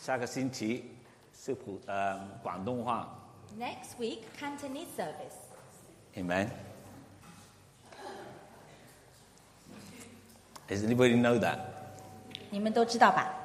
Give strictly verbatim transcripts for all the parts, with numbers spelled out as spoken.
下个星期是普呃广东话。 Next week, Cantonese service. Amen. Does anybody know that? 你们都知道吧？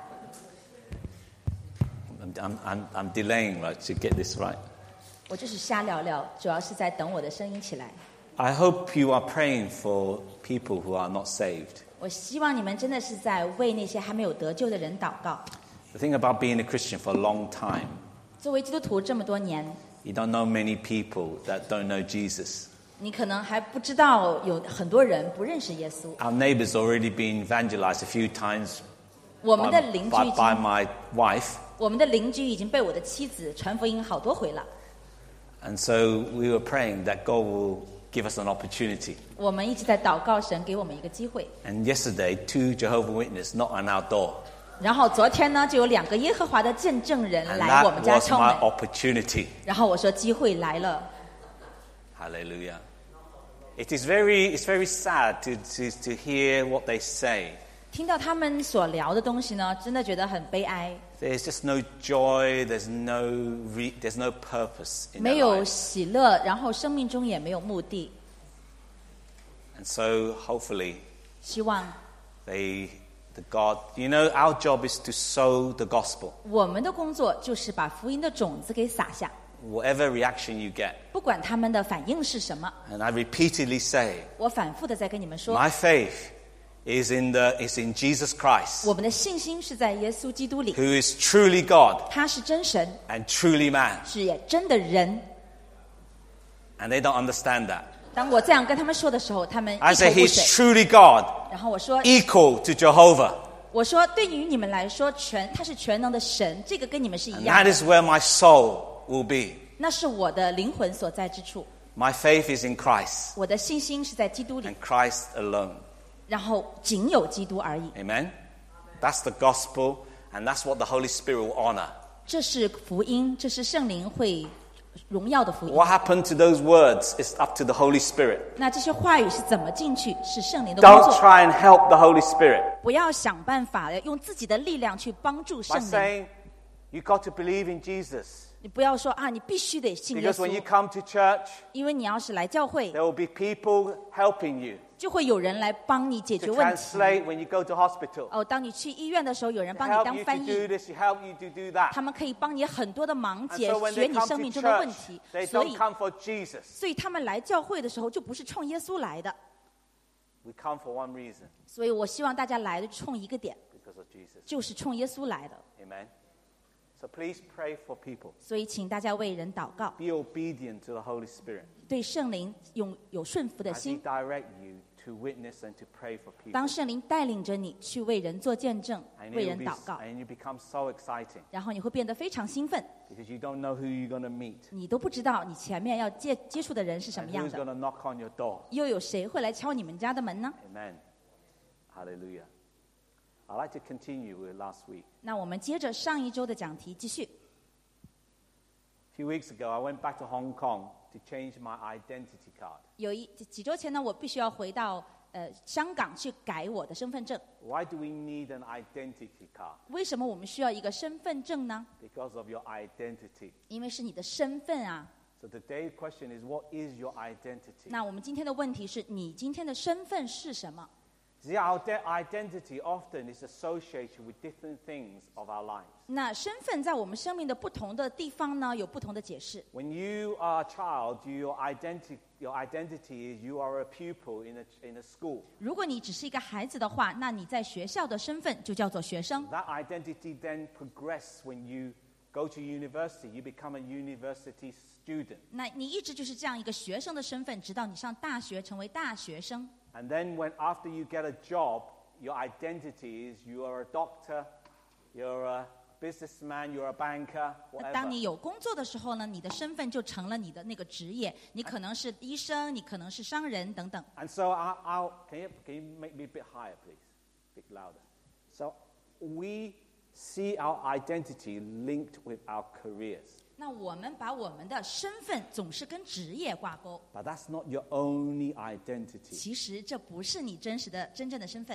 I'm, I'm, I'm delaying right, to get this right. 我就是瞎聊聊，主要是在等我的声音起来。 I hope you are praying for people who are not saved. 我希望你们真的是在为那些还没有得救的人祷告。 The thing about being a Christian for a long time, 作为基督徒这么多年， you don't know many people that don't know Jesus. 你可能还不知道有很多人不认识耶稣。 Our neighbours already been evangelized a few times 我们的 by, 邻居 by, 已 by 经， my wife. 我们的邻居已经被我的妻子传福音好多回了。 And so we were praying that God will give us an opportunity. 我们一直在祷告神给我们一个机会。 And yesterday, two Jehovah's Witnesses knocked on our door. 然后昨天呢，就有两个耶和华的见证人 And 来我 that 们家 was 敲 my 门。 opportunity. 然后我说机会来了。 Hallelujah. It is very, it's very sad to, to, to hear what they say. 听到他们所聊的东西呢，真的觉得很悲哀。 There's just no joy, there's no, re, there's no purpose in 没 their 有 life. 喜乐，然后生命中也没有目的。 And so hopefully 希望 they, the God, you know, our job is to sow the gospel. 我们的工作就是把福音的种子给撒下， Whatever reaction you get. 不管他们的反应是什么。 And I repeatedly say, 我反复的在跟你们说， my faith is in, the, is in Jesus Christ, 我们的信心是在耶稣基督里， who is truly God 他是真神， and truly man. 是也真的人。 And they don't understand that. 当我这样跟他们说的时候，他们一 I 头 say 雾 he's 水。 truly God, 然后我说， equal to Jehovah. 我说对于你们来说，全他是全能的神，这个跟你们是一 And 样 that 的。 is where my soul will be. 那是我的灵魂所在之处。 My faith is in Christ 我的信心是在基督里 and，Christ alone. 然后仅有基督而已。 Amen? That's the gospel, and that's what the Holy Spirit will honor. 这是福音，这是圣灵会荣耀的福音。 What happened to those words is up to the Holy Spirit. 那这些话语是怎么进去？是圣灵的工 Don't 作。 try and help the Holy Spirit 不要想办法用自己的力量去帮助 by 圣灵。 saying, you've got to believe in Jesus. 你不要说啊，你必须得信耶 Because when you 稣， come to church, 因为你要是来教会， there will be people helping you 就会有人来帮你解决 to 问题。 translate when you go to hospital. 哦，当你去医院的时候，有人 To 帮你 help 当 you to 翻 do 译， this, to help you to do that. 他们可以帮你很多的忙 And 解 so when 决 they 你 come 生 to 命中的问 church, 题。 they 所 don't 以， come for Jesus. 所以他们来教会的时候，就不是冲耶稣来的。 We come for one reason, 所以我希望大家来的冲一个点， because of Jesus. 就是冲耶稣来的。 Amen. So please pray for people. 所以，请大家为人祷告， Be obedient to the Holy Spirit 对圣灵用有顺服的 as He 心。 direct you to witness and to pray for people. 当圣灵带领着你去为人做见证， And 为 you 人 be, 祷告， and you become so exciting 然后你会变得非常兴奋。 because you don't know who you're going to meet 你都不知道你前面要接接触的人是什 and 么样 who's going 的， to knock on your door. 又有谁会来敲你们家的门呢？ Amen. Hallelujah. I'd like to continue with last week. 那我们接着上一周的讲题继续。 A few weeks ago, I went back to Hong Kong to change my identity card. 有一几周前呢，我必须要回到呃香港去改我的身份证。 Why do we need an identity card? 为什么我们需要一个身份证呢？ Because of your identity. 因为是你的身份啊。 So today's question is, what is your identity? 那我们今天的问题是你今天的身份是什么？ See, our de- identity often is associated with different things of our lives. 那身份在我们生命的不同的地方呢，有不同的解释。 When you are a child, your identity, your identity is you are a pupil in a, in a school. 如果你只是一个孩子的话，那你在学校的身份就叫做学生。 That identity then progresses when you go to university. You become a university student. 那你一直就是这样一个学生的身份，直到你上大学成为大学生。 And then when after you get a job, your identity is you are a doctor, you're a businessman, you're a banker, 那当 whatever. 你有工作的时候呢，你的身份就成了你的那个职业。你可能是医生，你可能是商人等等。 And so our, our, can, you, can you make me a bit higher, please? A bit louder. So we see our identity linked with our careers. 那我们把我们的身份总是跟职业挂钩， But that's not your only identity. 其实这不是你真实的、真正的身份。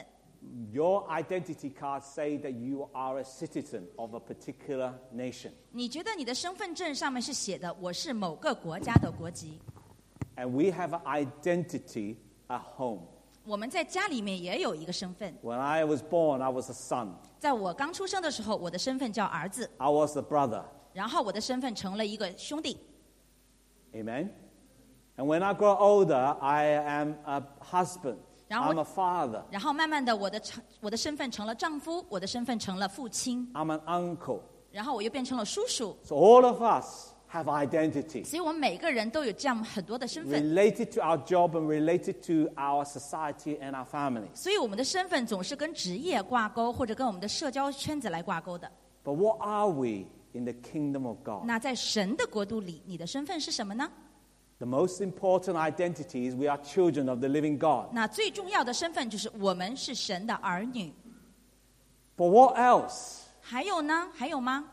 Your identity card say that you are a citizen of a particular nation. 你觉得你的身份证上面是写的我是某个国家的国籍？ And we have an identity at home. 我们在家里面也有一个身份。 When I was born, I was a son. 在我刚出生的时候，我的身份叫儿子， I was a brother. 然后我的身份成了一个兄弟。 Amen? And when I grow older, I am a husband. 然后 I'm a father. 然后慢慢的，我的成我的身份成了丈夫，我的身份成了父亲， I'm an uncle. 然后我又变成了叔叔。 So all of us have identity 所以我们每个人都有这样很多的身份， related to our job and related to our society and our families. 所以我们的身份总是跟职业挂钩，或者跟我们的社交圈子来挂钩的。 But what are we in the kingdom of God? 那在神的国度里，你的身份是什么呢？ The most important identity is we are children of the living God. 那最重要的身份就是我们是神的儿女。 But what else? 还有呢？还有吗？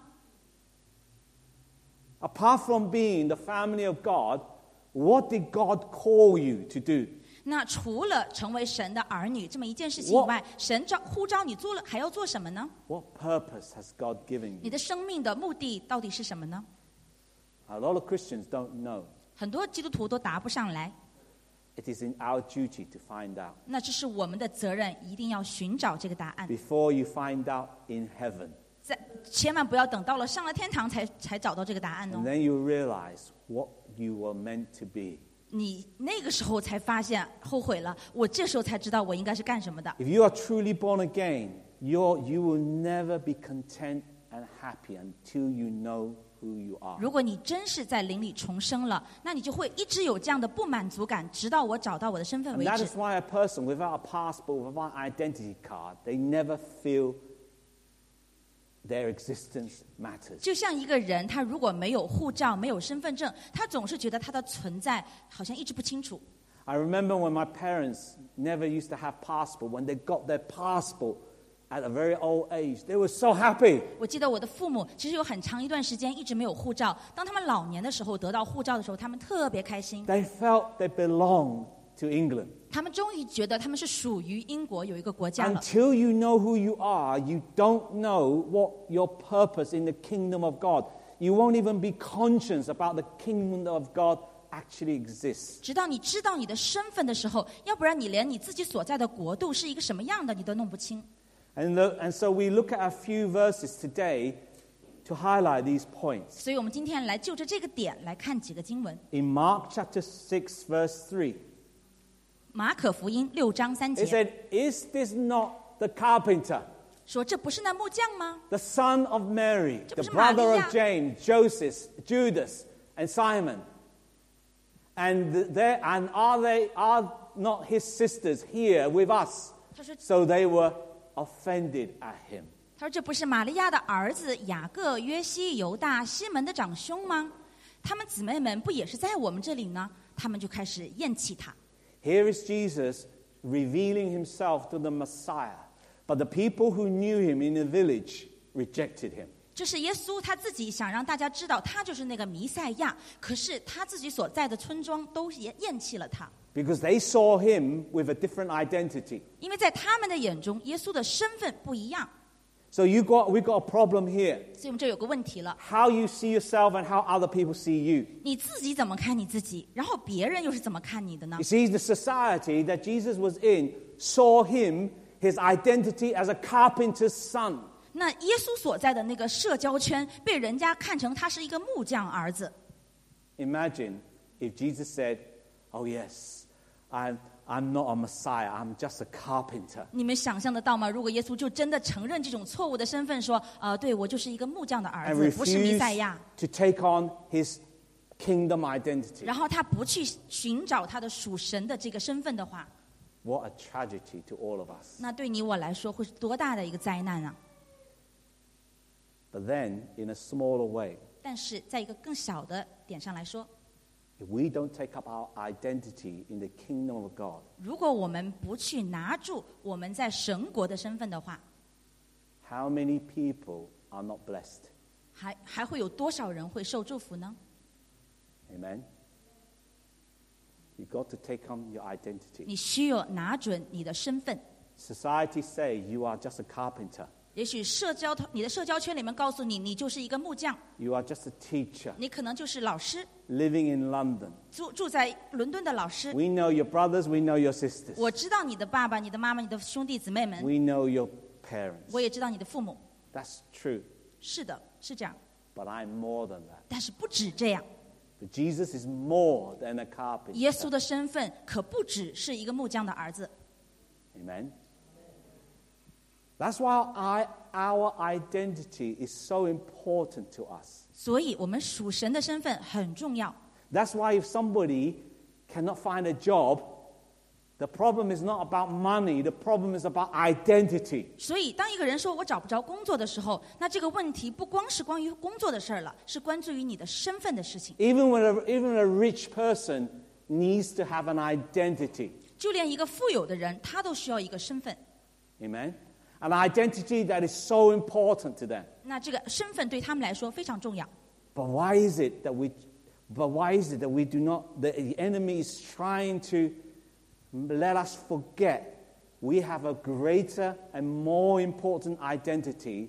Apart from being the family of God, what did God call you to do? 那除了成为神的儿女这么一件事情以外，神召呼召你做了，还要做什么呢？ What purpose has God given 你 you? 的生命的目的到底是什么呢？ A lot of Christians don't know. 很多基督徒都答不上来。 It is in our duty to find out. 那这是我们的责任，一定要寻找这个答案。 Before you find out in heaven. 在千万不要等到了上了天堂才才找到这个答案 And 哦。 then you realize what you were meant to be. 你那个时候才发现后悔了，我这时候才知道我应该是干什么的。 If you are truly born again, you're, you will never be content and happy until you know who you are. 如果你真是在灵里重生了，那你就会一直有这样的不满足感，直到我找到我的身份 And 为 that 止 is。why a person without a passport, without an identity card, they never feel their existence matters. 就像一个人，他如果没有护照、没有身份证，他总是觉得他的存在好像一直不清楚。 I remember when my parents never used to have passport. When they got their passport at a very old age, they were so happy. 我记得我的父母其实有很长一段时间一直没有护照，当他们老年的时候得到护照的时候，他们特别开心， They felt they belonged to England. 他们终于觉得他们是属于英国有一个国家了。 Until you know who you are, you don't know what your purpose in the kingdom of God. You won't even be conscious about the kingdom of God actually exists. 直到你知道你的身份的时候，要不然你连你自己所在的国度是一个什么样的你都弄不清。 And, the, and so we look at a few verses today to highlight these points. 所以我们今天来就着这个点来看几个经文。 In Mark chapter six, verse three, 马可福音六章三 it 节 said, Is this not the carpenter, 说：“这不是那木匠吗？ the son of Mary, 这 the 不是玛利亚。 brother of James, Joseph, Judas, and Simon? And, there, and are, they, are not his sisters here with us? 他说 So they were offended at him. 他说：“这不是玛利亚的儿子雅各、约西、犹大、西门的长兄吗？他们姊妹们不也是在我们这里呢？”他们就开始厌弃他。 Here is Jesus revealing himself to the Messiah. But the people who knew him in the village rejected him. 这是耶稣他自己想让大家知道他就是那个弥赛亚，可是他自己所在的村庄都厌厌弃了他， Because they saw him with a different identity. 因为在他们的眼中，耶稣的身份不一样。 So you got, we got a problem here. 所以我们这有个问题了： How you see yourself and how other people see you. 你自己怎么看你自己，然后别人又是怎么看你的呢 You？ see, the society that Jesus was in saw him, his identity as a carpenter's son. 那耶稣所在的那个社交圈，被人家看成他是一个木匠儿子。 Imagine if Jesus said, Oh yes, I'm, I'm not a Messiah, I'm just a carpenter. 你们想象得到吗？如果耶稣就真的承认这种错误的身份，说：“呃，对我就是一个木匠的儿 And 子，不是弥赛 refused 亚。 to take on his kingdom identity. 然后他不去寻找他的属神的这个身份的话， What a tragedy to all of us. 那对你我来说会是多大的一个灾难啊！ But then, in a smaller way, 但是在一个更小的点上来说， if we don't take up our identity in the kingdom of God, 如果我们不去拿住我们在神国的身份的话， how many people are not blessed? 还还会有多少人会受祝福呢？ Amen? You've got to take on your identity. 你需要拿准你的身份。 Society say you are just a carpenter. 也许社交你的社交圈里面告诉你，你就是一个木匠， You are just a teacher 你可能就是老师， living in London. 住住在伦敦的老师。 We know your brothers, we know your sisters. 我知道你的爸爸、你的妈妈、你的兄弟姊妹们， We know your parents. 我也知道你的父母。 That's true. 是的，是这样， But I'm more than that. 但是不止这样， But Jesus is more than a carpenter. 耶稣的身份可不只是一个木匠的儿子。 Amen. That's why I, our identity is so important to us. 所以，我们属神的身份很重要。 That's why if somebody cannot find a job, the problem is not about money, the problem is about identity. 所以，当一个人说我找不着工作的时候，那这个问题不光是关于工作的事儿了，是关注于你的身份的事情。 Even when a, even a rich person needs to have an identity. 就连一个富有的人，他都需要一个身份。 Amen? An identity that is so important to them. 那这个身份对他们来说非常重要。 But why is it that we, but why is it that we do not, the, the enemy is trying to let us forget we have a greater and more important identity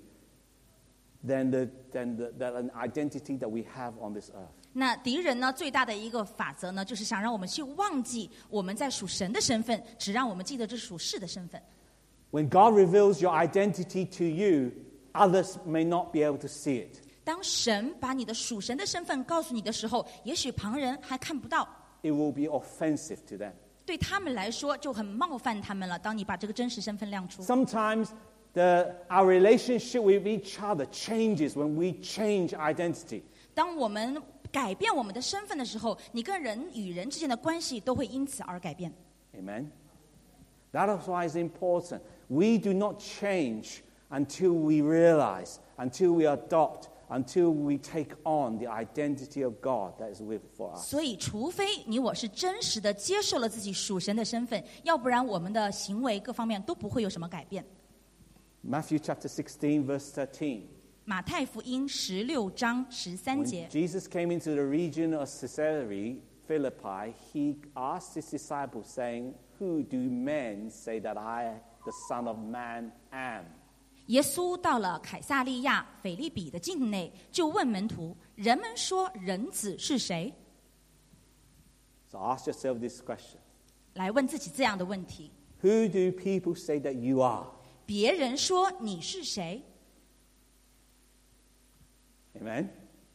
than, the, than, the, than an identity that we have on this earth. 那敌人呢，最大的一个法则呢，就是想让我们去忘记我们在属神的身份，只让我们记得这属世的身份。 When God reveals your identity to you, others may not be able to see it. 当神把你的属神的身份告诉你的时候，也许旁人还看不到， It will be offensive to them. 对他们来说就很冒犯他们了。当你把这个真实身份亮出， Sometimes the, our relationship with each other changes when we change identity. 当我们改变我们的身份的时候，你跟人与人之间的关系都会因此而改变。 Amen? That is why it's important. We do not change until we realize, until we adopt, until we take on the identity of God that is with for us. 所以，除非你我是真实的接受了自己属神的身份，要不然我们的行为各方面都不会有什么改变。 Matthew chapter sixteen, verse thirteen. 马太福音十六章十三 When 节， Jesus came into the region of Caesarea Philippi, he asked his disciples, saying, Who do men say that I, the Son of Man, am? 耶稣到了凯撒利亚腓利比的境内，就问门徒：人们说人子是谁？ So ask yourself this question. 来问自己这样的问题： Who do people say that you are? 别人说你是谁？ Amen?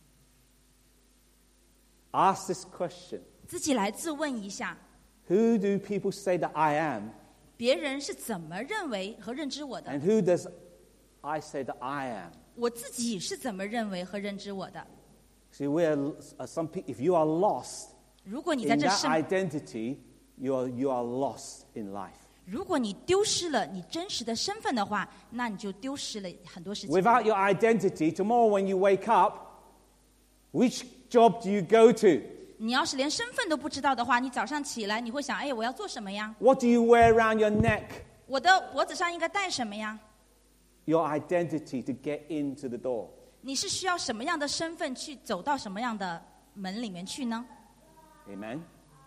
Ask this question. 自己来自问一下， Who do people say that I am? 别人是怎么认为和认知我的？ And who does I say that I am? 我自己是怎么认为和认知我的？ See, we are, uh, some pe- if you are lost 如果你在 in 这 that 生， identity, you are, you are lost in life. 如果你丢失了你真实的身份的话，那你就丢失了很多事情。 Without your identity, tomorrow when you wake up, which job do you go to? 你要是连身份都不知道的话，你早上起来你会想：哎，我要做什么呀？ What do you wear around your neck? 我的脖子上应该戴什么呀？ Your identity to get into the door. 你是需要什么样的身份去走到什么样的门里面去呢？ Amen?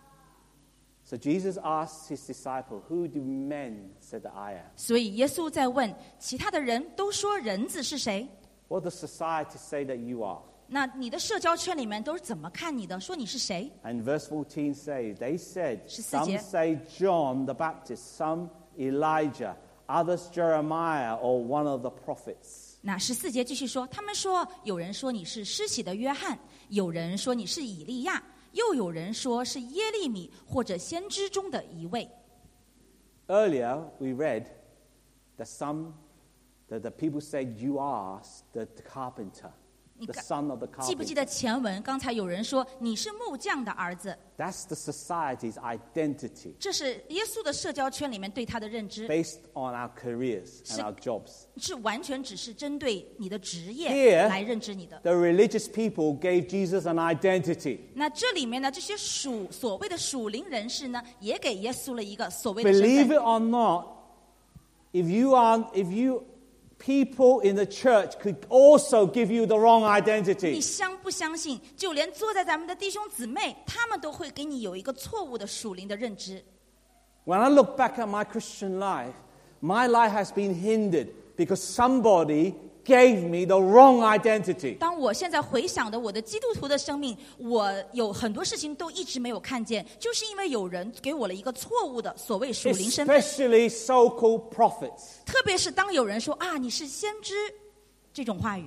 So Jesus asked his disciple, Who do men say that I am? 所以耶稣在问其他的人都说人子是谁？ What does society say that you are? 那你的社交圈里面都是怎么看你的？说你是谁？ And verse fourteen says, They said, 十四 Some 节 say John the Baptist, some Elijah, others Jeremiah or one of the prophets. 那十四节继续说，他们说有人说你是施洗的约翰，有人说你是以利亚，又有人说是耶利米或者先知中的一位。 Earlier we read that some that the people said you are the, the carpenter, the son of the 记不记 carpenter. 得前文？刚才有人说你是木匠的儿子， That's the society's identity 这是耶稣的社交圈里面对他的认知， based on our careers and Sh- our jobs. 是完全只是针对你的职业 Here- 来认知你的。 The religious people gave Jesus an identity. 那这里面呢，这些属所谓的属灵人士呢，也给耶稣了一个所谓的身 Believe 份。 it or not, if you are, if you, people in the church could also give you the wrong 你 identity. 相不相信？就连坐在咱们的弟兄姊妹，他们都会给你有一个错误的属灵的认知。 When I look back at my Christian life, my life has been hindered because somebody gave me the wrong identity. 当我现在回想的我的基督徒的生命，我有很多事情都一直没有看见，就是因为有人给我了一个错误的所谓属灵身份。 Especially so-called prophets. 特别是当有人说啊，你是先知，这种话语。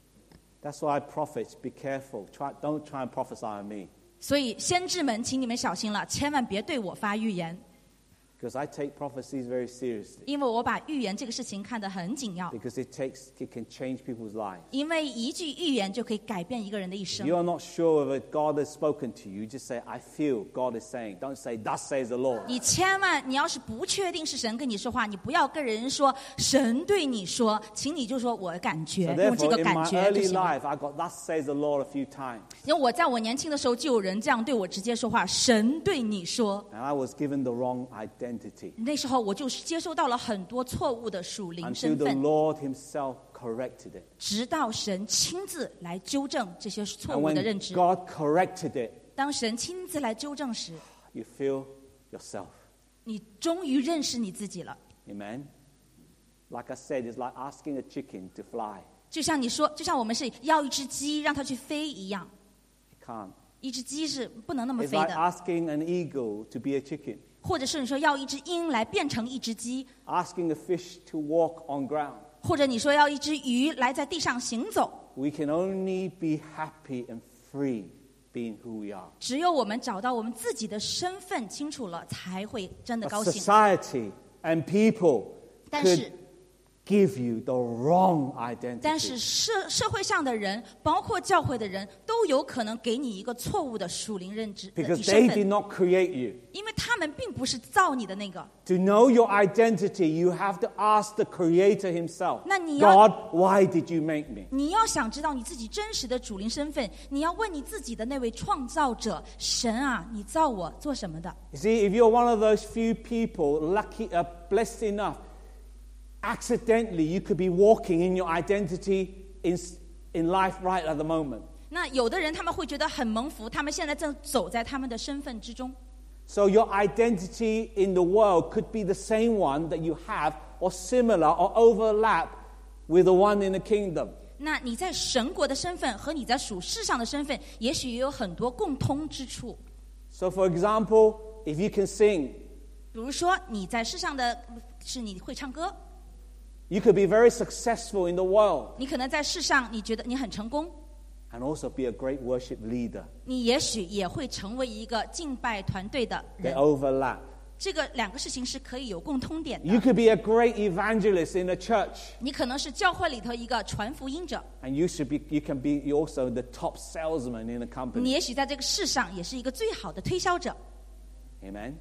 That's why prophets, be careful. Try, don't try and prophesy on me. 所以先知们，请你们小心了，千万别对我发预言。 Because I take prophecies very seriously. 因为我把预言这个事情看得很紧要。 Because it takes, it can change people's lives. 因为一句预言就可以改变一个人的一 If 生。 you are not sure whether God has spoken to you, just say, I feel God is saying. Don't say, thus says the Lord. 你千万，你要是不确定是神跟你说话，你不要跟人说神对你说，请你就说我感觉， So 用这 therefore, 个 in 感 my 觉就 early 行了。 life, I got thus says the Lord a few times. 因为我在我年轻的时候就有人这样对我直接说话，神对你说， And I was given the wrong identity. 那时候我就接收到了很多错误的属灵 Until 身 the 份， Lord himself corrected it. 直到神亲自来纠正这些错 And 误的 when 认知。 God corrected it, 当神亲自来纠正时， you feel yourself. 你终于认识你自己了。 Amen? Like I said, it's like asking a chicken to fly. 就像你说，就像我们是要一只鸡让它去飞一样， It can't. 一只鸡是不能那么 It's 飞 like 的。 asking an eagle to be a chicken. 或者是你说要一只鹰来变成一只鸡， Asking a fish to walk on ground. 或者你说要一只鱼来在地上行走。 We can only be happy and free being who we are. 只有我们找到我们自己的身份清楚了，才会真的 But 高兴。 society and people 但是 could give you the wrong identity. 但是社社会上的人，包括教会的人，都有可能给你一个错误的属灵认知的 Because 你 they 身 did 份， not create you. 因为他们并不是造你的那个。 To know your identity, you have to ask the Creator himself. 那你要- God, why did you make me? 你要想知道你自己真实的主灵身份，你要问你自己的那位创造者神啊，你造我做什么的？ You see, if you're one of those few people lucky, uh, blessed enough, accidentally you could be walking in your identity in, in life right at the moment. 那有的人他们会觉得很蒙福，他们现在正走在他们的身份之中。 So your identity in the world could be the same one that you have, or similar, or overlap with the one in the kingdom. 那你在神国的身份和你在属世上的身份，也许也有很多共通之处。 So for example, if you can sing, 比如说你在世上的是你会唱歌， you could be very successful in the world 你可能在世上你觉得你很成功， and also be a great worship leader. 你也许也会成为一个敬拜团队的 They 人。 overlap. 这个两个事情是可以有共通点 You 的。 could be a great evangelist in a church, 你可能是教会里头一个传福音者， and you should be. You can be also the top salesman in the 你 company. 也许在这个世上也是一个最好的推销者。 Amen.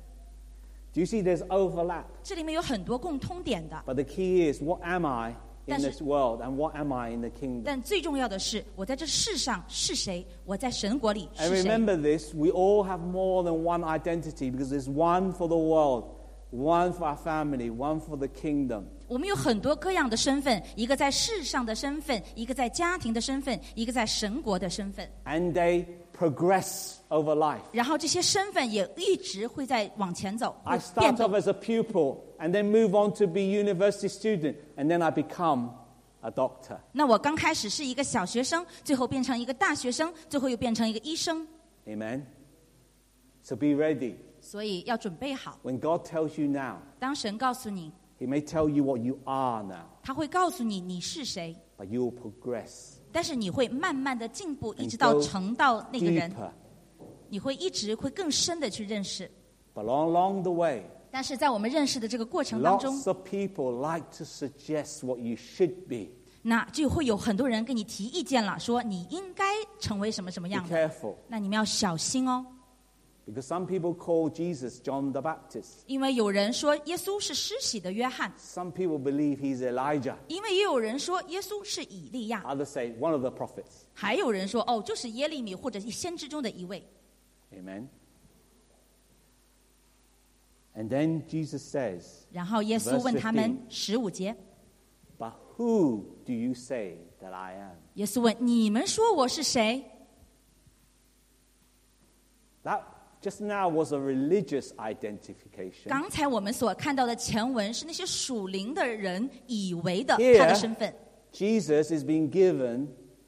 Do you see? There's overlap, 这里面有很多共通点的， but the key is, what am I in 但是- this world, and what am I in the kingdom? 但最重要的是，我在这世上是谁？我在神国里 And 是谁？ remember this: we all have more than one identity because there's one for the world, one for our family, one for the kingdom. 我们有很多各样的身份，一个在世上的身份，一个在家庭的身份，一个在神国的身份。 And they progress over life. 然后这些身份也一直会在往前走，会 I 变 start 动 off。as a pupil and then move on to be university student, and then I become a doctor. 那我刚开始是一个小学生，最后变成一个大学生，最后又变成一个医生。 Amen. So be ready. 所以要准备好， When God tells you now, 当神告诉你， He may tell you what you are now, 他会告诉你你是谁， but you will progress 但是你会慢慢的进步， And 一直到 go 成到那个人， deeper. 你会一直会更深的去认识。 But along, along the way, 但是在我们认识的这个过程当中 lots，of people like to suggest what you should be. 那就会有很多人给你提意见了，说你应该成为什么什么 Be 样的。 careful. 那你们要小心哦， Because some people call Jesus John the Baptist. 因为有人说耶稣是施洗的约翰， Some people believe he's Elijah. 因为也有人说耶稣是以利亚， Others say one of the prophets. 还有人说哦，就是耶利米或者先知中的一位。 Amen. And then Jesus says, 然后耶稣问他们十五节， But who do you say that I am? 耶稣问你们说我是谁？ That just now was a religious identification. 刚才我们所看到的前文是那些属灵的人以为的 Here, 他的身份。 Jesus is being given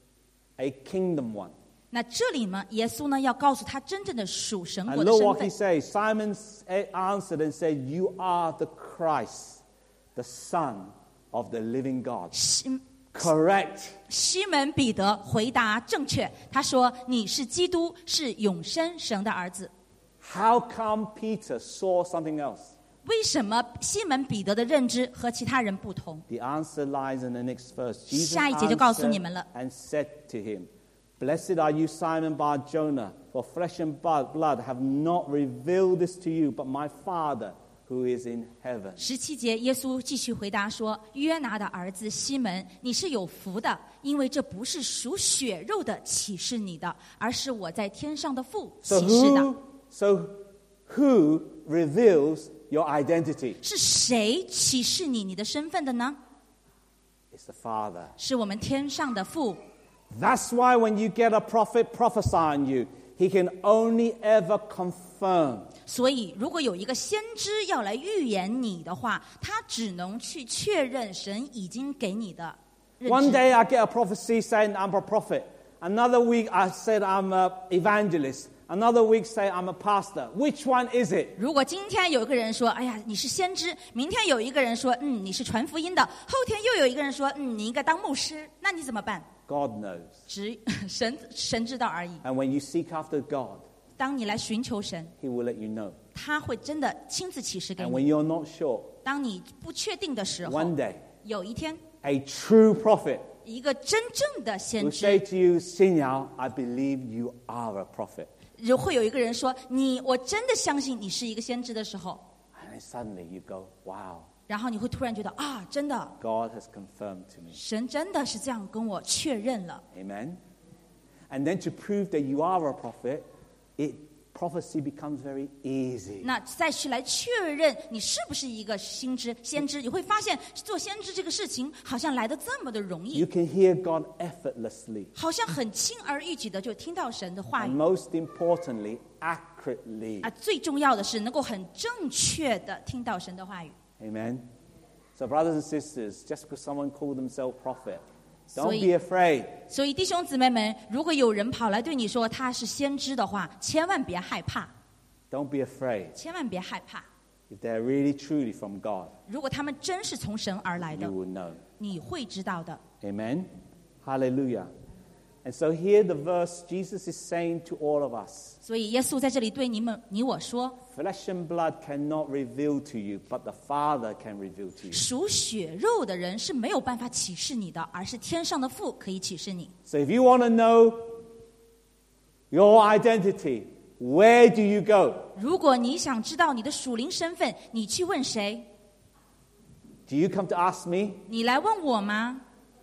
a kingdom one. 那这里呢，耶稣呢要告诉他真正的属神 And 国的 look 身 what he 份。 says. Simon answered and said, "You are the Christ, the Son of the living God." 西 Correct. 西门彼得回答正确，他说：“你是基督，是永生神的儿子。” How come Peter saw something else? 为什么西门彼得的认知和其他人不同？ The answer lies in the next verse. Jesus 下一节就告诉你 answered 们了。 and said to him, "Blessed are you, Simon Bar-Jonah, for flesh and blood have not revealed this to you, but my Father who is in heaven." 十七节，耶稣继续回答说：“约拿的儿子西门，你是有福的，因为这不是属血肉的启示你的，而是我在天上的父 So 启示的。 who, so who reveals your identity? 是谁启示你你的身份的呢？ It's the Father. 是我们天上的父。 That's why when you get a prophet prophesy on you, he can only ever confirm. 所以，如果有一个先知要来预言你的话，他只能去确认神已经给你的认 One 知。 day I get a prophecy saying I'm a prophet. Another week I said I'm an evangelist. Another week say I'm a pastor. Which one is it? 如果今天有一个人说：“哎呀，你是先知。”明天有一个人说：“嗯，你是传福音的。”后天又有一个人说：“嗯，你应该当牧师。”那你怎么办？ God knows. 只神神知道而已。 And when you seek after God, 当你来寻求神， he will let you know. 他会真的亲自启示给 And 你。 when you're not sure, 当你不确定的时候， one day 有一天， a true prophet 一个真正的先 will say 知， to you, Sinyao, I believe you are a prophet. 会有一个人说：“你，我真的相信你是一个先知”的时候， And then suddenly you go, wow, 然后你会突然觉得啊，真的， God has confirmed to me. 神真的是这样跟我确认了。 Amen. And then to prove that you are a prophet, it prophecy becomes very easy. 那再去来确认你是不是一个先知，先知，你会发现做先知这个事情好像来得这么的容 You 易， can hear God effortlessly. 好像很轻而易举的就听到神的话 And 语 most importantly, accurately. 啊。最重要的是能够很正确的听到神的话语。 Amen. So brothers and sisters, just because someone called themselves prophet, don't 所以- be afraid. 所以弟兄姊妹们，如果有人跑来对你说他是先知的话，千万别害怕， Don't be afraid. 千万别害怕。 If they're really truly from God, 如果他们真是从神而来 you 的， will know. 你会知道的。 Amen. Hallelujah. And so here the verse, Jesus is saying to all of us, 所以耶稣在这里对你们、你我说， flesh and blood cannot reveal to you, but the Father can reveal to you. 属血肉的人是没有办法启示你的，而是天上的父可以启示你。 So if you want to know your identity, where do you go? 如果你想知道你的属灵身份，你去问谁？ Do you come to ask me? 你来问我吗？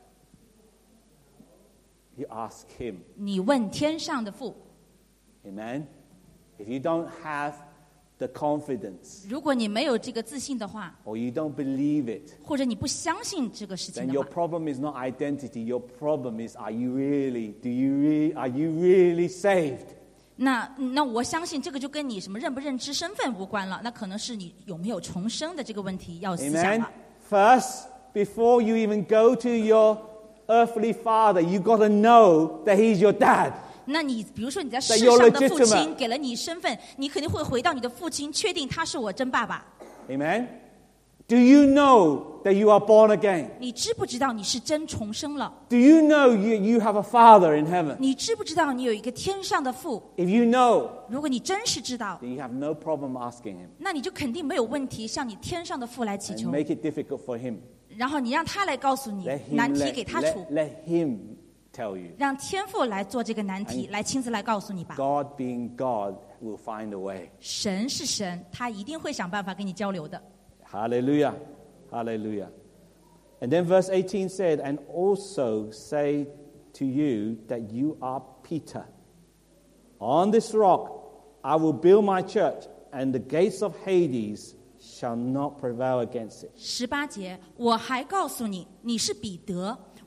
You ask him. 你问天上的父。 Amen. If you don't have the confidence 如果你没有这个自信的话， or you don't believe it, 或者你不相信这个事情 then 的 your 话， problem is not identity. Your problem is, are you really, do you really, are you really saved? 那那我相信这个就跟你什么认不认知身份无关了，那可能是你有没有重生的这个问题要思想 Amen. 了。 First, before you even go to your earthly father, you got to know that he's your dad. 那你比如说你在世 That you're 上的父 legitimate. 亲给了你身份，你肯定会回到你的父亲，确定他是我真爸爸。 Amen. Do you know that you are born again? 你知不知道你是真重生了？ Do you know you, you have a father in heaven? 你知不知道你有一个天上的父？ If you know, 如果你真是知道， then you have no problem asking him 那你就肯定没有问题向你天上的父来祈 and 求， make it difficult for him. 然后你让他来告诉你 Let him, 难题 let, 给他 let, 出， let him tell you. 让天父来做这个难题，来亲自来告诉你吧。 God being God will find a way. 神是神，他一定会想办法跟你交流的。 Hallelujah. Hallelujah. And then verse eighteen said, and also say to you that you are Peter. On this rock I will build my church, and the gates of Hades shall not prevail against it. 十八节，我还告诉你，你是彼得，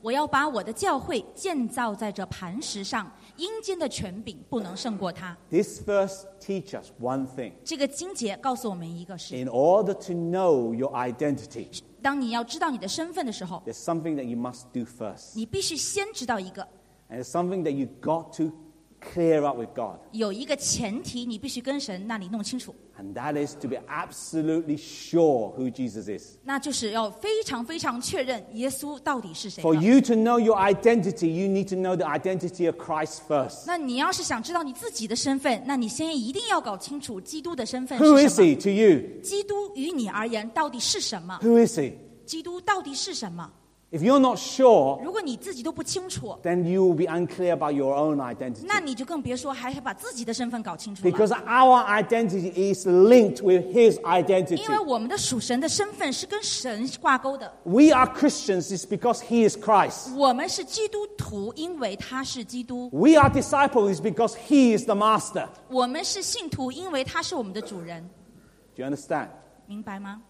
我要把我的教会建造在这磐石上，阴间的权柄不能胜过它。 This verse teaches us one thing. 这个经节告诉我们一个事： In order to know your identity, 当你要知道你的身份的时候， there's something that you must do first. 你必须先知道一个， And it's something that you got to clear up with God. 有一个前提，你必须跟神那里弄清楚， And that is to be absolutely sure who Jesus is. 那就是要非常非常确认耶稣到底是谁 For 了。 you to know your identity, you need to know the identity of Christ first. 那你要是想知道你自己的身份，那你先一定要搞清楚基督的身份 Who 是 is 什么。 he to you? 基督于你而言到底是什么？ Who is he? 基督到底是什么？ If you're not sure, 如果你自己都不清楚， then you will be unclear about your own identity. 那你就更别说还把自己的身份搞清楚了。 Because our identity is linked with his identity. 因为我们的属神的身份是跟神挂钩的。 We are Christians is because he is Christ. 我们是基督徒，因为他是基督； We are disciples is because he is the master. 我们是信徒，因为他是我们的主人。 Do you understand? 明白吗？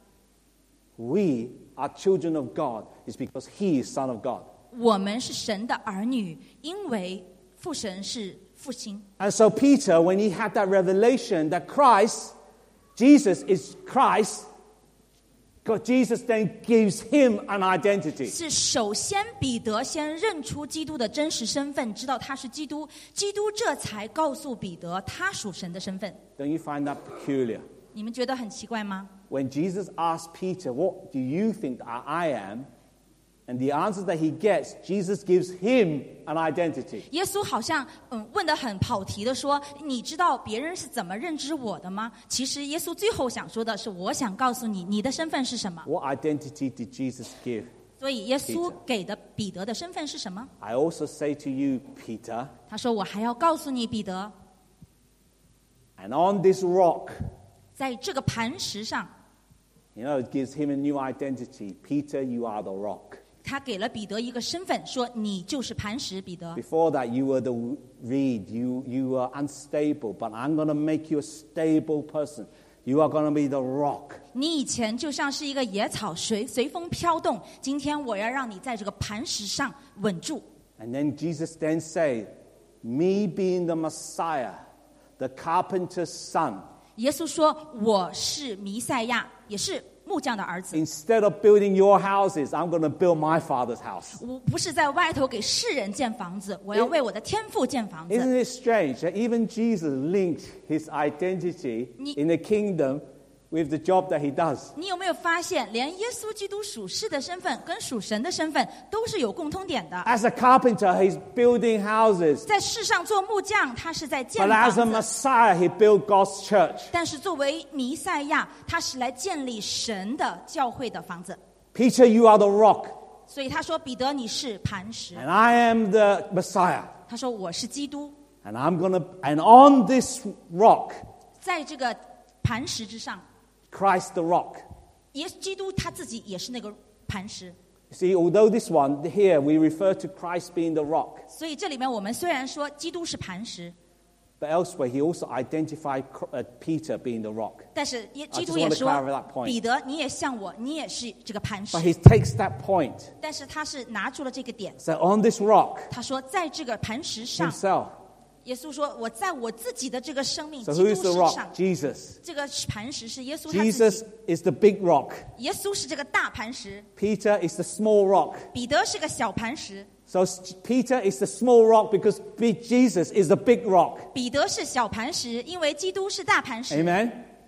We are children of God is because he is son of God. 我们是神的儿女，因为父神是父亲。 And so Peter, when he had that revelation that Christ, Jesus is Christ, God, Jesus then gives him an identity. 是首先彼得先认出基督的真实身份，知道他是基督，基督这才告诉彼得他属神的身份。 Don't you find that peculiar? 你们觉得很奇怪吗？ When Jesus asked Peter, what do you think that I am? And the answer that he gets, Jesus gives him an identity. 耶稣好像嗯问得很跑题的说：“你知道别人是怎么认知我的吗？”其实耶稣最后想说的是：“我想告诉你，你的身份是什么。 What identity did Jesus give?” ” 所以耶稣给的彼得的身份是什么？ I also say to you, Peter, 他说：“我还要告诉你，彼得， and on this rock, 在这个磐石上， you know, it gives him a new identity. Peter, you are the rock. 他给了彼得一个身份，说你就是磐石，彼得。 Before that, you were the reed. You, you were unstable, but I'm going to make you a stable person. You are going to be the rock. 你以前就像是一个野草，随随风飘动。今天我要让你在这个磐石上稳住。 And then Jesus then said, me being the Messiah, the carpenter's son, 耶稣说：“我是弥赛亚，也是木匠的儿子。 instead of building your houses, I'm going to build my father's house. 我不是在外头给世人建房子，我要为我的天父建房子。” Isn't it strange that even Jesus linked his identity Ni- in the kingdom with the job that he does? 你有没有发现，连耶稣基督属世的身份跟属神的身份都是有共通点的？ As a carpenter, he's building houses. 在世上做木匠，他是在建 But as a 房子； Messiah, he built God's church. 但是作为弥赛亚，他是来建立神的教会的房子。 Peter, you are the rock, 所以他说：“彼得，你是磐石。 and I am the Messiah. ” 他说：“我是基督， And I'm going to, and on this rock, 在这个磐石之上， Christ the rock. 耶基督他自己也是那个磐石。 See, although this one, here, we refer to Christ being the rock, 所以这里面我们虽然说基督是磐石， but elsewhere, he also identified uh, Peter being the rock. 但是耶 I 基 just 督也 want to 说 clarify that point.：“ point. 彼得，你也像我，你也是这个磐石。 But he takes that point. ” 但是他是拿出了这个点， So on this rock 他说：“在这个磐石上， himself. 耶稣说，我在我自己的这个生命 So 基 who 督 is the 身 rock? 上， Jesus. 这个磐石是耶稣他自己。 Jesus is the big rock. 耶稣是这个大磐石， Peter is the small rock. 彼得是个小磐石。 So Peter is the small rock because big Jesus is the big rock. 彼得是小磐石，因为基督是大磐石。 Amen?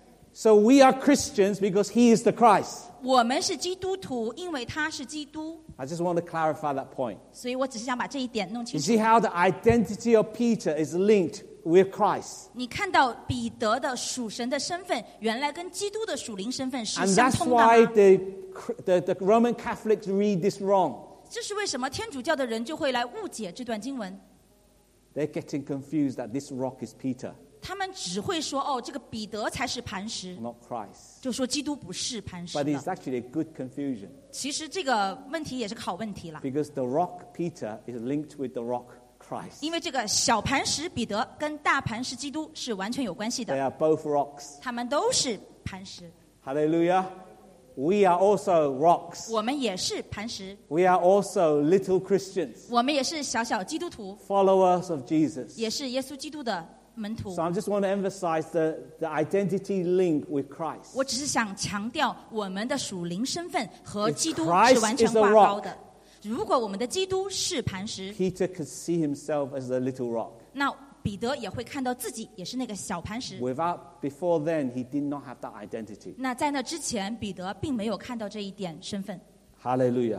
So we are Christians because he is the Christ. 我们是基督徒，因为他是基督。 I just want to clarify that point. 所以我只是想把这一点弄 You 清楚。 see how the identity of Peter is linked with Christ. 你看到彼得的属神的身份，原来跟基督的属灵身份是 And 相 that's 通的 why 吗？ the, the, the Roman Catholics read this wrong. 这是为什么天主教的人就会来误解这段经文？ They're getting confused that this rock is Peter, 他们只会说：“哦，这个彼得才是磐石。” not Christ. 就说基督不是磐石 But 的 it's actually a good confusion 其实这个问题也是个好问题啦， because the rock Peter is linked with the rock Christ. 因为这个小磐石彼得跟大磐石基督是完全有关系 They 的， are both rocks. 他们都是磐石。 Hallelujah. We are also rocks. 我们也是磐石， We are also little Christians, 我们也是小小基督徒， followers of Jesus. 也是耶稣基督的门徒 So。I just want to emphasize the, the identity link with Christ. 我只是想强调，我们的属灵身份和 If 基督 Christ 是完全 is a 挂 rock, 钩的。如果我们的基督是磐石， Peter could see himself as a little rock. 那彼得也会看到自己也是那个小磐石。 Without, before then, he did not have that identity. 那在那之前，彼得并没有看到这一点身份。 Hallelujah.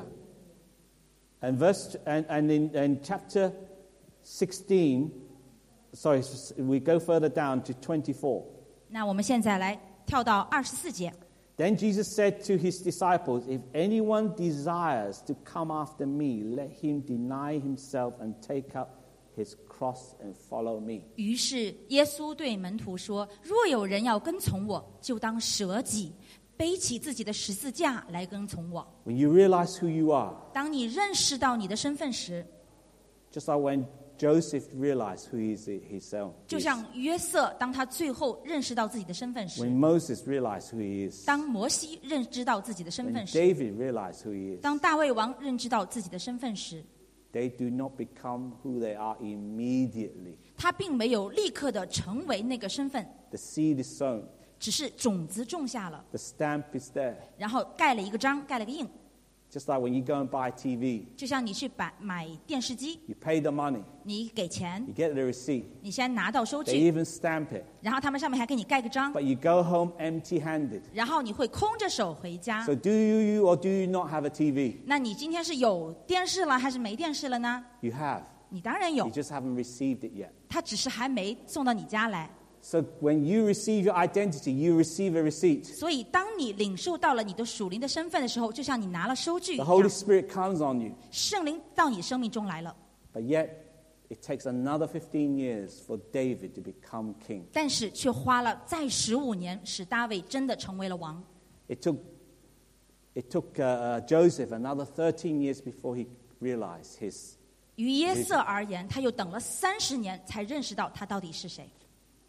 And verse and, and in, in chapter sixteen, sorry, we go further down to twenty-four. 那我们现在来跳到二十四节。 Then Jesus said to his disciples, If anyone desires to come after me, let him deny himself and take up his cross and follow me. 于是耶稣对门徒说：“若有人要跟从我，就当舍己，背起自己的十字架来跟从我。 When you realize who you are, ” 当你认识到你的身份时， just like when Joseph realized who he is himself, 就像约瑟，当他最后认识到自己的身份时， when Moses realized who he is, 当摩西认知到自己的身 when 份时， David realized who he is, 当大卫王认知到自己的身份时， they do not become who they are immediately. 他并没有立刻的成为那个身份， The seed is sown, 只是种子种下了， the stamp is there. 然后盖了一个章，盖了个印， Just like when you go and buy T V, 就像你去买买电视机， you pay the money, 你给钱， you get the receipt, 你先拿到收 they 据， even stamp it, 然后他们上面还给你盖个章， but you go home empty-handed. 然后你会空着手回家 So。do you or do you not have a T V? 那你今天是有电视了还是没电视了呢？ You have. 你当然有 You，just haven't received it yet. 他只是还没送到你家来。 So when you receive your identity, you receive a receipt. 所以，当你领受到了你的属灵的身份的时候，就像你拿了收据一 The 样， Holy Spirit comes on you. 圣灵到你生命中来了。 But yet, it takes another fifteen years for David to become king. 但是却花了再十五年，使大卫真的成为了王。 It took, it took uh, uh, Joseph another thirteen years before he realized his. 于约瑟而言，他又等了三十年才认识到他到底是谁。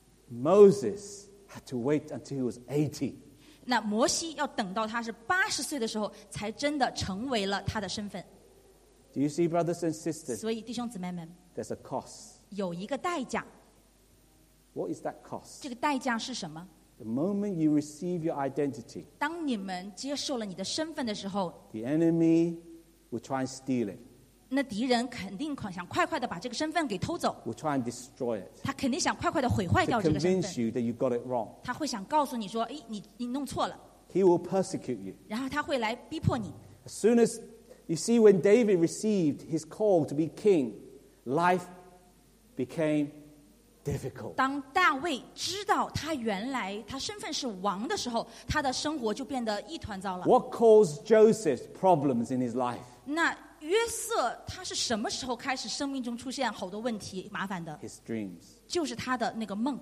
Moses had to wait until he was eighty. 那摩西要等到他是八十岁的时候，才真的成为了他的身份。 Do you see, brothers and sisters? 所以，弟兄姊妹们， There's a cost. 有一个代价， What is that cost? 这个代价是什么？ The moment you receive your identity, 当你们接受了你的身份的时候， the enemy will try and steal it, 那敌人肯定想快快的把这个身份给偷走， will try and destroy it, 他肯定想快快的毁坏 to 掉这个身 convince 份， you that you got it wrong. 他会想告诉你说：“哎，你你弄错了。 He will persecute you. ” 然后他会来逼迫你。 As soon as you see, when David received his call to be king, life became difficult. 当大卫知道他原来他身份是王的时候，他的生活就变得一团糟了。 What caused Joseph problems in his life? 那约瑟他是什么时候开始生命中出现好多问题麻烦的？ His dreams. 就是他的那个梦。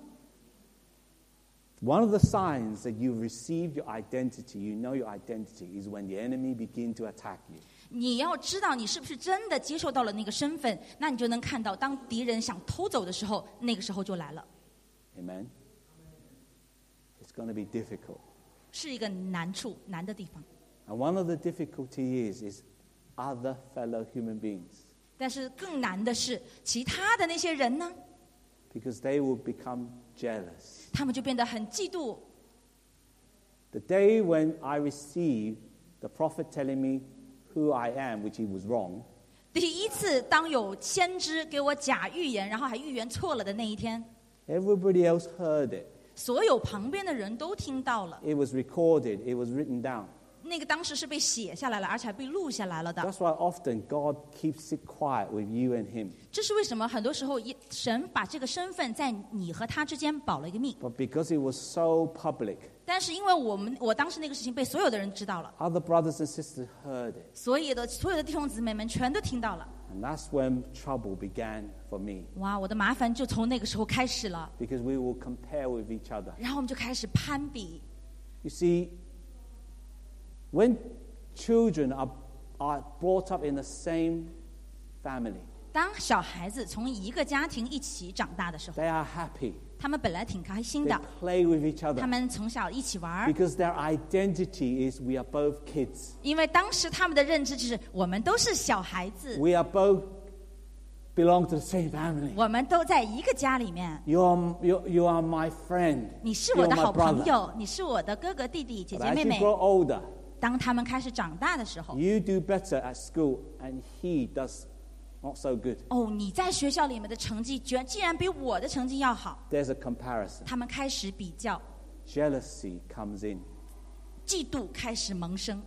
One of the signs that you receive your identity, you know your identity, is when the enemy begin to attack you. 你要知道你是不是真的接受到了那个身份，那你就能看到，当敌人想偷走的时候，那个时候就来了， Amen? It's going to be difficult. 是一个难处、难的地方。 And one of the difficulty is, is other fellow human beings. 但是更难的是，其他的那些人呢， Because they will become jealous. 他们就变得很嫉妒。 The day when I received the prophet telling me who I am, which he was wrong, 第一次当有先知给我假预言，然后还预言错了的那一天， everybody else heard it. 所有旁边的人都听到了。 It was recorded. It was written down. 那个当时是被写下来了，而且还被录下来了的。 That's why often God keeps it quiet with you and him. 这是为什么？很多时候，一神把这个身份在你和他之间保了一个密。 But because it was so public, 但是因为我们我当时那个事情被所有的人知道了， other brothers and sisters heard it. 所有的所有的弟兄姊妹们全都听到了。 And that's when trouble began for me. 哇，我的麻烦就从那个时候开始了。 Because we will compare with each other. 然后我们就开始攀比。 You see, when children are, are brought up in the same family, 当小孩子从一个家庭一起长大的时候， they are happy. 他们本来挺开心 They 的， play with each 他 other 们从小一起玩， because their identity is we are both kids. 因为当时他们的认知就是我们都是小孩子， We are both belong to the same family. 我们都在一个家里面。 You are, you, you are my friend. 你是 You 我 are 的 my 好朋 brother. 友，你是我的哥哥弟弟姐 But 姐 as 妹 you 妹。 grow older, 当他们开始长大的时候， you do better at school and he does not so good. 哦，你在学校里面的成绩居然竟然比我的成绩要好， There's a comparison. 他们开始比较， Jealousy comes in. 嫉妒开始萌生。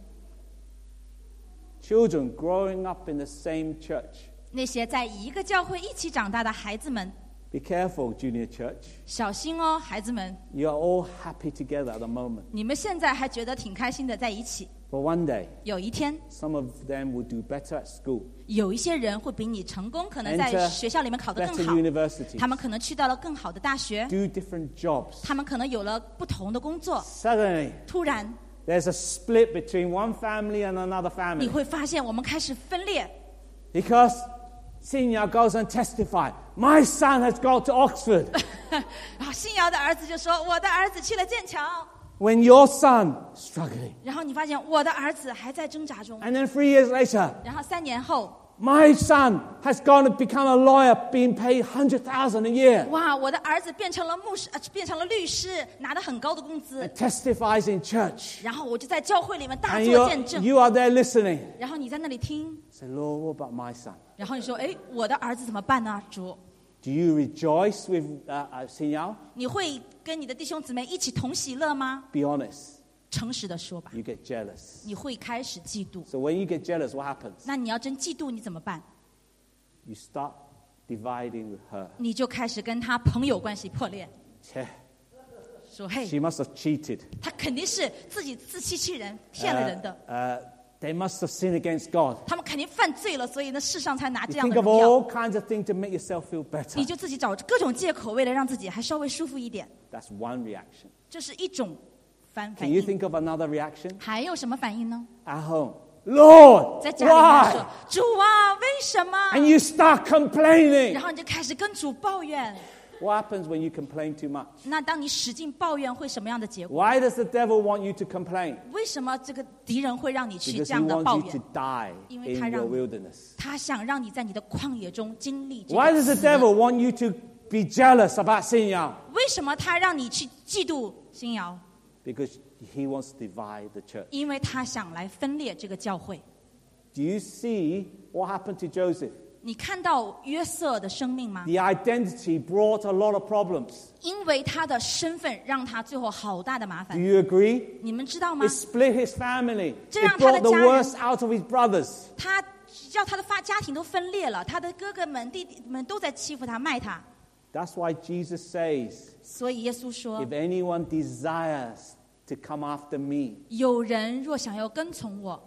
Children growing up in the same church. 那些在一个教会一起长大的孩子们， Be careful, junior church. 小心哦，孩子们， You are all happy together at the moment. 你们现在还觉得挺开心的在一起， But one day, 有一天， some of them will do better at school, 有一些人会比你成功，可能在 Enter 学校里面考得 better 更好， universities, 他们可能去到了更好的大学， do different jobs. 他们可能有了不同的工作。 Suddenly, 突然， there's a split between one family and another 你 family. 会发现我们开始分裂， Because Senior goes and testifies, my son has gone to Oxford. 然后信尧的儿子就说：“我的儿子去了剑桥。” When your son is struggling. 然后你发现我的儿子还在挣扎中。 And then three years later, 然后三年后， my son has gone to become a lawyer, being paid one hundred thousand a year. 哇，我的儿子变成了牧师，呃，变成了律师，拿了很高的工资 And。testifies in church. 然后我就在教会里面大 And 做 you're, 见证。 you are there listening. 然后你在那里听， Say, Lord, what about my son? 然后你说：“哎，我的儿子怎么办呢？”主， Do you rejoice with uh, uh, Senior? 你会跟你的弟兄姊妹一起同喜乐吗？ Be honest. 诚实的说吧， You get jealous. 你会开始嫉妒。 So when you get jealous, what happens? 那你要真嫉妒，你怎么办？ You start dividing with her. 你就开始跟他朋友关系破裂， Che, 说：“嘿， she must have cheated. 他肯定是自己自欺欺人，骗了人的。 Uh, they must have sinned against God. 他们肯定犯罪了，所以呢，世上才拿 You 这样 think 的 of 荣耀。 all kinds of things to make yourself feel 你 better. 就自己找各种借口，为了让自己还稍微舒服一点， That's one reaction. 这是一种反反 Can you 应。 think of another reaction? 还有什么反应呢？ At home. Lord, 在家里面说 why?：“ 主啊，为什么？” And you start complaining. 然后你就开始跟主抱怨。 What happens when you complain too much? 那当你使劲抱怨，会什么样的结果？ Why does the devil want you to complain? 为什么这个敌人会让你去 Because 这 he 样的抱 wants you 怨 to？die 因为 in 他让 your 你 wilderness. 他想让你在你的旷野中经历这 Why 个 does the 死。 devil want you to be jealous about Senior? 为什么他让你去嫉妒新瑶？ Because he wants to divide the church. 因为他想来分裂这个教会。 Do you see what happened to Joseph? 你看到约瑟的生命吗？ The identity brought a lot of problems. 因为他的身份让他最后好大的麻 Do 烦。 you agree? 你们知道吗 It？split his family. 这 It 让他的 brought the 家人- worst out of his brothers. 他叫他的发家庭都分裂了，他的哥哥们、弟弟们都在欺负他、卖他。 That's why Jesus says, 所以耶稣说 if：“ anyone desires to come after me,” 有人若想要跟从我，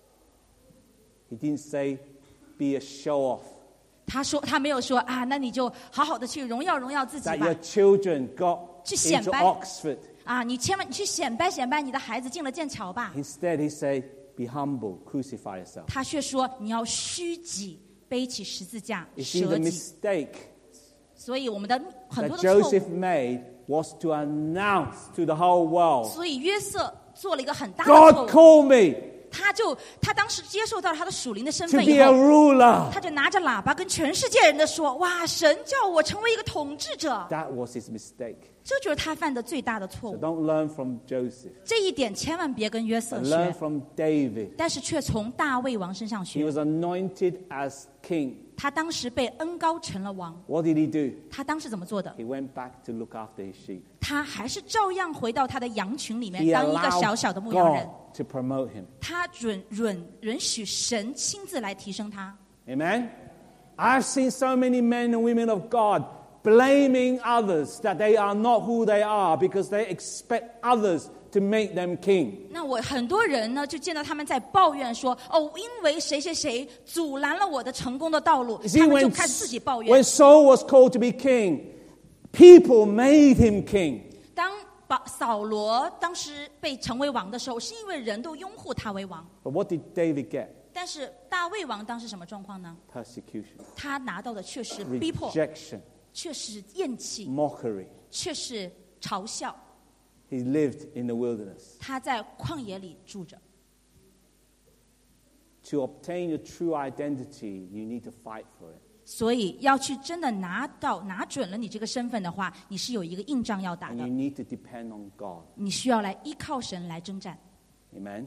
he didn't say, be a show-off. 他说他没有说啊，那你就好好的去荣耀荣耀自己 That 吧 your children got 去显 into 摆 Oxford. 啊，你千万你去显摆显摆你的孩子进了剑桥吧。 Instead, he said, be humble, crucify yourself. 他却说你要虚己，背起十字架， You see, the 舍己。 mistake 所以我们的很 that 多的错误 Joseph made was to announce to the whole world, 所以约瑟做了一个很大的错 God 误， called me 他就他当时接受到了他的属灵的身 to 份 be 以 a 后， ruler. 他就拿着喇叭跟全世界人的说：“哇，神叫我成为一个统治者。 That was his mistake. ” 这就是他犯的最大的错 So 误。 don't learn from Joseph, 这一点千万别跟约瑟 but learn 学， from David. 但是却从大卫王身上 He 学。 was anointed as king. 他当时被恩膏成了王， What did he do? 他当时怎么做的？ He went back to look after his sheep. 他还是照样回到他的羊群里面 He 当一个小 allowed 小的牧羊人。 God to promote him. 他准允允许神亲自来提升他。 Amen? I've seen so many men and women of God blaming others that they are not who they are because they expect others to make them king. 那我很多人呢，就见到他们在抱怨说：“哦，因为谁谁谁阻拦了我的成功的道路。” You see, 他们就 when, 开始自己抱 when 怨。 Saul was called to be king, people made him king. 当把扫罗当时被成为王的时候，是因为人都拥护他为王。 But what did David get? 但是大卫王当时什么状况呢？ Persecution, 他拿到的却是逼迫， rejection. 却是厌弃， mockery. 却是嘲笑。 He lived in the wilderness. 他在旷野里住着。 To obtain your true identity, you need to fight for it. 所以要去真的拿到拿准了你这个身份的话，你是有一个硬仗要打 And 的 you，need to depend on God. 你需要来依靠神来征战。 Amen?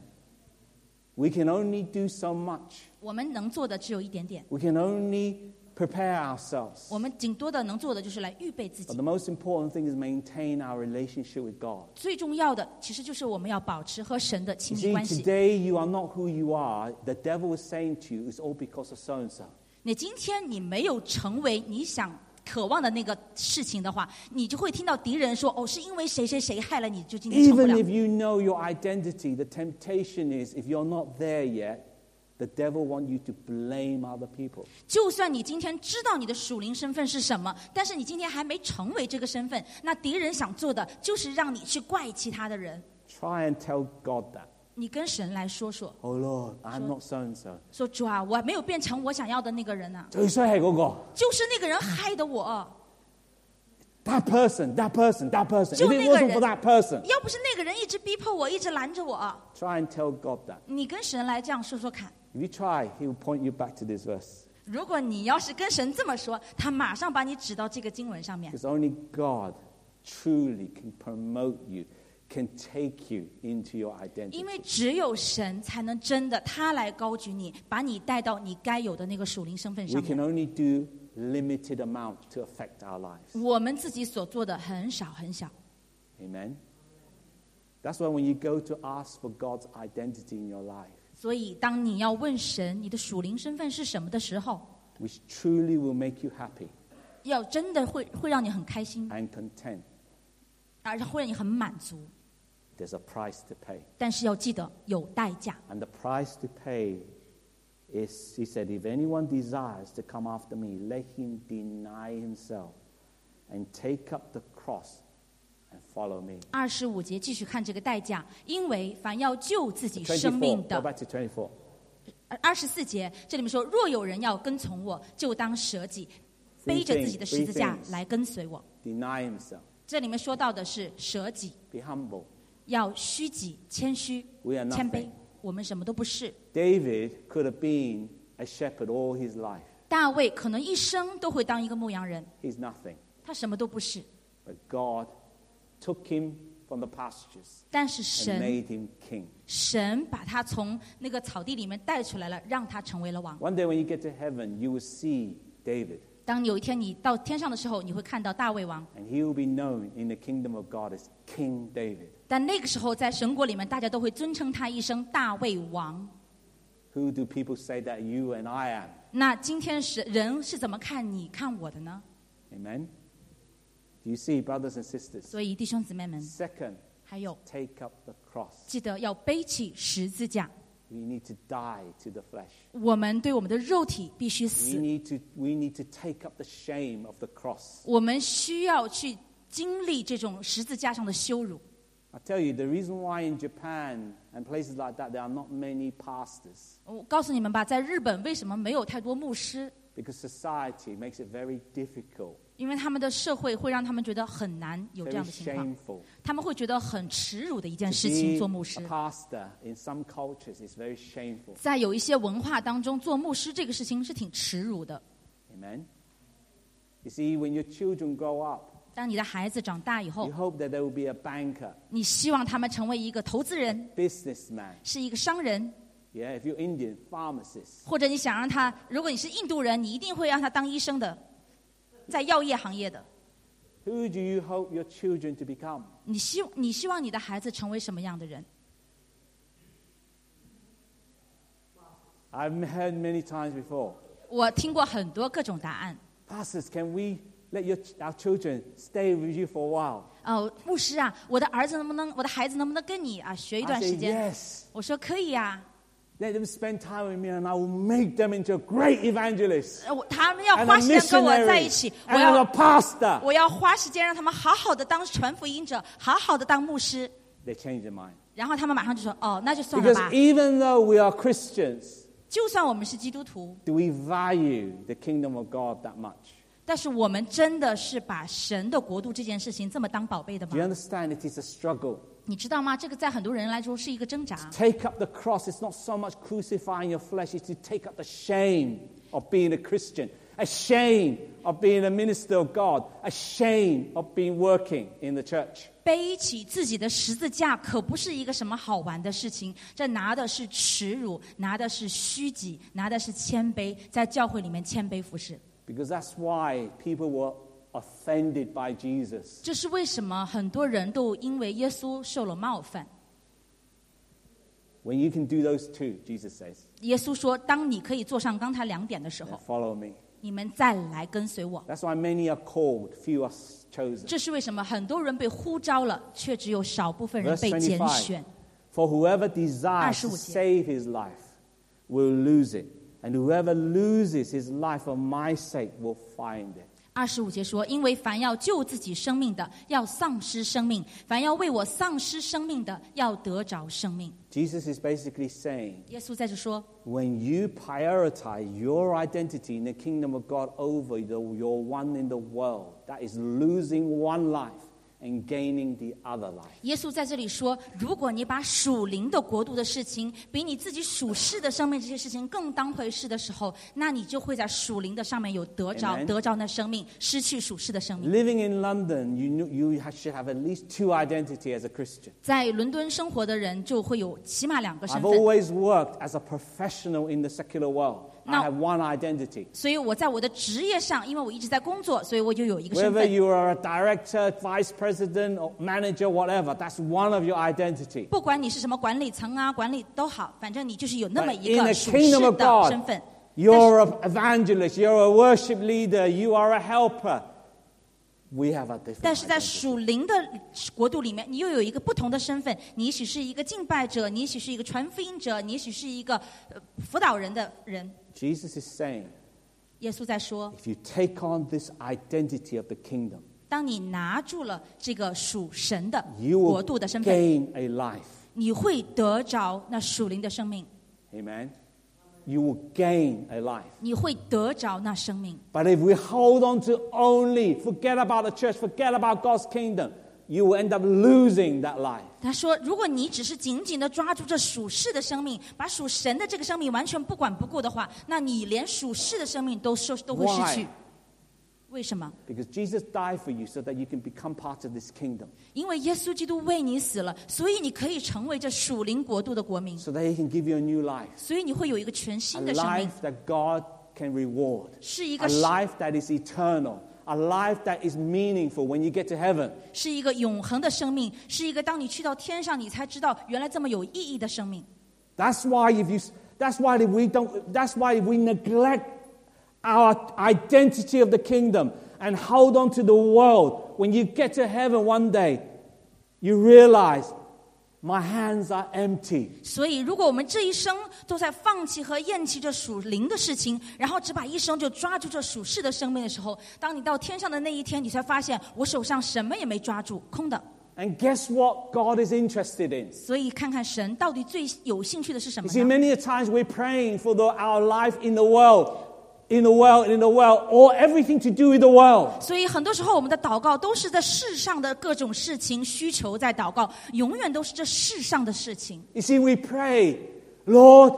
We can only do so much. 我们能做的只有一点点， We can only prepare ourselves. 我们仅多的能做的就是来预备自 But 己。 the most important thing is maintain our relationship with God. 最重要的其实就是我们要保持和神的 You 亲密 see, 关系。 today you are not who you are. The devil is saying to you, it's all because of so-and-so. 你今天你没有成为你想渴望的那个事情的话，你就会听到敌人说：“哦，是因为谁谁谁害了你，就今天成不 Even 了。” if you know your identity, the temptation is, if you're not there yet, the devil wants you to blame other people. 就算你今天知道你的属灵身份是什么，但是你今天还没成为这个身份，那敌人想做的就是让你去怪其他的人。 Try and tell God that. 你跟神来说说， Oh Lord, I'm not so-and-so. 说主啊，我没有变成我想要的那个人啊， 最衰係嗰個。 就是那个人害的我。 That person, that person, that person. If 就 it 那个人。 wasn't for that person. 要不是那个人一直逼迫我，一直拦着我， Try and tell God that. 你跟神来这样说说看。 If you try, he will point you back to this verse. 如果你要是跟神这么说，他马上把你指到这个经文上面。 Because only God truly can promote you, can take you into your 因为 identity. 只有神才能真的他来高举你，把你带到你该有的那个属灵身份 We 上 can 面。 only do limited amount to affect our lives. 我们自己所做的很少很小， Amen? That's why when you go to ask for God's identity in your life, 所以当你要问神你的属灵身份是什么的时候， which truly will make you happy 要真的会会让你很开心， and content, 而且会让你很满足。 there's a price to pay. 但是要记得有代价， And the price to pay is, he said, if anyone desires to come after me, let him deny himself and take up the cross and follow me. 二十五节继续看这个代价，因为凡要救自己生命 twenty-four, 的 go back to twenty-four. 二十四节这里面说，若有人要跟从我，就当舍己，背着自己的十字架 Three things. 来跟随我。 Deny himself. 这里面说到的是舍己， Be humble. 要虚己、谦虚 We are、 谦卑 nothing.。 我们什么都不是。 David could have been a shepherd all his life. 大卫可能一生都会当一个牧羊人， He's nothing. 他什么都不是。 But God took him from the pastures 但是 and 神， made him king. 神把他从那个草地里面带出来了，让他成为了王。 One day when you get to heaven, you will see David. 当有一天你到天上的时候，你会看到大卫王。 And he will be known in the kingdom of God as King David. 但那个时候，在神国里面，大家都会尊称他一声大卫王。 Who do people say that you and I am? 那今天是人是怎么看你看我的呢？ Amen? Do you see, brothers and sisters? 所以弟兄姊妹们， Second, 还有 take up the cross. 记得要背起十字架。 We need to die to the flesh. 我们对我们的肉体必须 We 死， need to, we need to take up the shame of the cross. 我们需要去经历这种十字架上的羞辱。 I tell you, the reason why in Japan and places like that there are not many pastors, 我告诉你们吧，在日本为什么没有太多牧师？ because society makes it very difficult, 因为他们的社会会让他们觉得很难有这 very 样的情况， shameful. 他们会觉得很耻辱的一件 To 事情。 be 做牧师 a，pastor in some cultures is very shameful. 在有一些文化当中，做牧师这个事情是挺耻辱的。 Amen? You see, when your children grow up, 当你的孩子长大以 you 后， hope that they will be a banker, 你希望他们成为一个投资人， businessman. 是一个商人， Yeah, if you're Indian, pharmacist. 或者你想让他，如果你是印度人，你一定会让他当医生的，在药业行业的。 Who do you hope your children to become? 你希你希望你的孩子成为什么样的人？ I've heard many times before. 我听过很多各种答案。 Pastors, can we let your, our children stay with you for a while? 哦，牧师啊，我的儿子能不能，我的孩子能不能跟你啊学一 I 段时 say 间？ yes. 我说可以呀、 Let them spend time with me and I will make them into a great evangelist 呃我他们要 and 花 a 时间跟我在一 missionary 起，我 and 要 a pastor. 我要花时间让他们好好的当传福音者，好好的当牧师。 They change their mind. 然后他们马上就说：“哦，那就算了 Because 吧。 even though we are Christians, 就算我们是基督徒， do we value the kingdom of God that much? 但是我们真的是把神的国度这件事情这么当宝贝的 Do you 吗？ understand? It is a struggle. 你知道吗？这个在很多人来说是一个挣扎。 Take up the cross. It's not so much crucifying your flesh. It's to take up the shame of being a Christian, a shame of being a minister of God, a shame of being working in the church. 背起自己的十字架可不是一个什么好玩的事情，这拿的是耻辱，拿的是虚己，拿的是谦卑，在教会里面谦卑服侍。 Because that's why people were offended by Jesus. 这是为什么很多人都因为耶稣受了冒犯。 When you can do those two, Jesus says, 耶稣说，当你可以做上刚才两点的时 then 候， follow me. 你们再来跟随我。 That's why many are called, few are chosen. 这是为什么很多人被呼召了，却只有少部分人 Verse 被拣 twenty-five. 选。 For whoever desires to 二十五节。 save his life will lose it. And whoever loses his life for my sake will find it. 二十五节说，因为凡要救自己生命的，要丧失生命；凡要为我丧失生命的，要得着生命。 Jesus is basically saying, 耶稣在这说， when you prioritize your identity in the kingdom of God over the, your one in the world, that is losing one life and gaining the other life. 耶稣在这里说，如果你把属灵的国度的事情比你自己属世的生命这些事情更当回事的时候，那你就会在属灵的上面有得着 Amen. 得着那生命，失去属世的生命。 Living in London, you, knew, you ha- should have at least two identity as a Christian. 在伦敦生活的人就会有起码两个身 I've 份。 always worked as a professional in the secular world. I Now- have one identity. 所以我在我的职业上，因为我一直在工作，所以我就有一个身 Whether 份。 you are a director, vice president, or manager, whatever, that's one of your identity. 不管你是什么管理层啊，管理都好，反正你就是有那么 But 一 in 个 the 属 kingdom 世 of 的 God, 身份。 you're an evangelist, you're a worship leader, you are a helper. We have a different 但是在 identity. 属灵的国度里面，你又有一个不同的身份。你也许是一个敬拜者，你也许是一个传福音者，你也许是一个呃辅导人的人。 Jesus is saying, 耶稣在说， if you take on this identity of the kingdom, 当你拿住了这个属神的 you 国 will 度的身份， gain a life. 你会得着那属灵的生命， Amen? You will gain a life. 你会得着那生命。 But if we hold on to only, forget about the church, forget about God's kingdom, you will end up losing that life. 他说：“如果你只是紧紧的抓住这属世的生命，把属神的这个生命完全不管不顾的话，那你连属世的生命都失都会失去。 Why? 为什么？ Because Jesus died for you so that you can become part of this kingdom, 因为耶稣基督为你死了，所以你可以成为这属灵国度的国民， so that He can give you a new life, 所以你会有一个全 a 新的生命 life，that God can reward, 是一 a 个 life that is eternal, a life that is meaningful when you get to heaven. 是一个永恒的生命，是一个当你去到天上，你才知道原来这么有意义的生命。 That's why if you, that's why if we don't, that's why if we neglect our identity of the kingdom and hold on to the world, when you get to heaven one day, you realize my hands are empty. 所以，如果我们这一生都在放弃和厌弃这属灵的事情，然后只把一生就抓住这属世的生命的时候，当你到天上的那一天，你才发现我手上什么也没抓住，空的。 And guess what God is interested in? 所以，看看神到底最有兴趣的是什 You 么 see, 呢？ many a times we're praying for the, our life in the world, in the world, in the world, or everything to do with the world. 所以，很多时候我们的祷告都是在世上的各种事情需求在祷告，永远都是这世上的事情。 You see, we pray, Lord,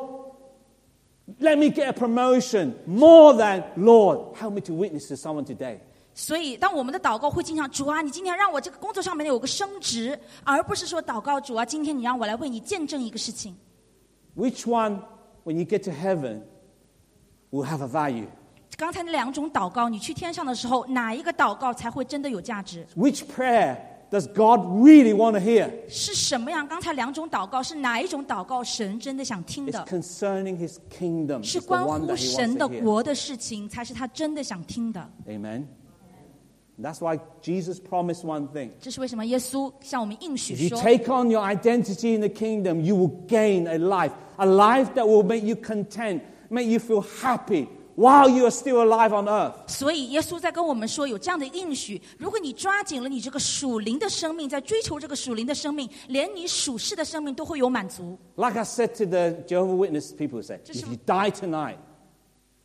let me get a promotion more than, Lord, help me to witness to someone today. 所以，当我们的祷告会经常主啊，你今天让我这个工作上面有个升职，而不是说祷告主啊，今天你让我来为你见证一个事情。 Which one, when you get to heaven, will have a value? 刚才那两种祷告，你去天上的时候，哪一个祷告才会真的有价值？ Which prayer does God really want to hear? 是什么样？刚才两种祷告是哪一种祷告？神真的想听 It's 的， concerning His kingdom. 是 It's the 关 one 乎 that He 神 wants 的 to hear. 国的事情，才是他真的想听的。 Amen. That's why Jesus promised one thing. 这是为什么耶稣向我们应许 If you 说， take on your identity in the kingdom, you will gain a life, a life that will make you content, make you feel happy while you are still alive on earth. 所以耶稣在跟我们说有这样的应许：如果你抓紧了你这个属灵的生命，在追求这个属灵的生命，连你属世的生命都会有满足。 Like I said to the Jehovah's Witness people, say, Just- if you die tonight,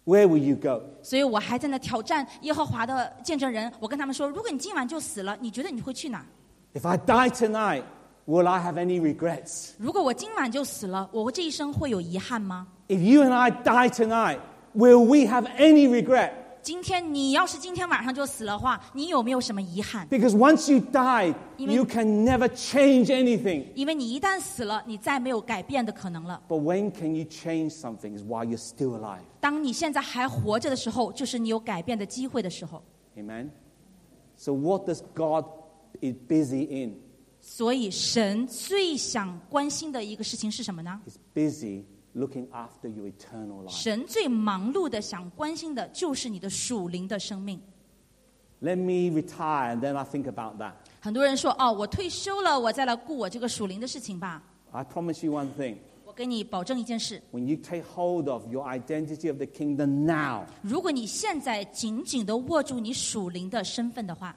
Where will you go? 所以我还在那挑战耶和华的见证人，我跟他们说，如果你今晚就死了，你觉得你会去哪？ If I die tonight, will I have any regrets? 如果我今晚就死了，我这一生会有遗憾吗？ If you and I die tonight, will we have any regret? 今天你要是今天晚上就死的话，你有没有什么遗憾？ Because once you die, 因为- you can never change anything. 因为你一旦死了，你再没有改变的可能了。 But when can you change something is while you're still alive. 当你现在还活着的时候，就是你有改变的机会的时候。 Amen? So what does God is busy in? 所以神最想关心的一个事情是什么呢？ He's busy looking after your eternal life. 神最忙碌的想关心的就是你的属灵的生命。 Let me retire and then I think about that. 很多人说，哦，我退休了，我再来顾我这个属灵的事情吧。 I promise you one thing. 我给你保证一件事， When you take hold of your identity of the kingdom now, 如果你现在紧紧地握住你属灵的身份的话，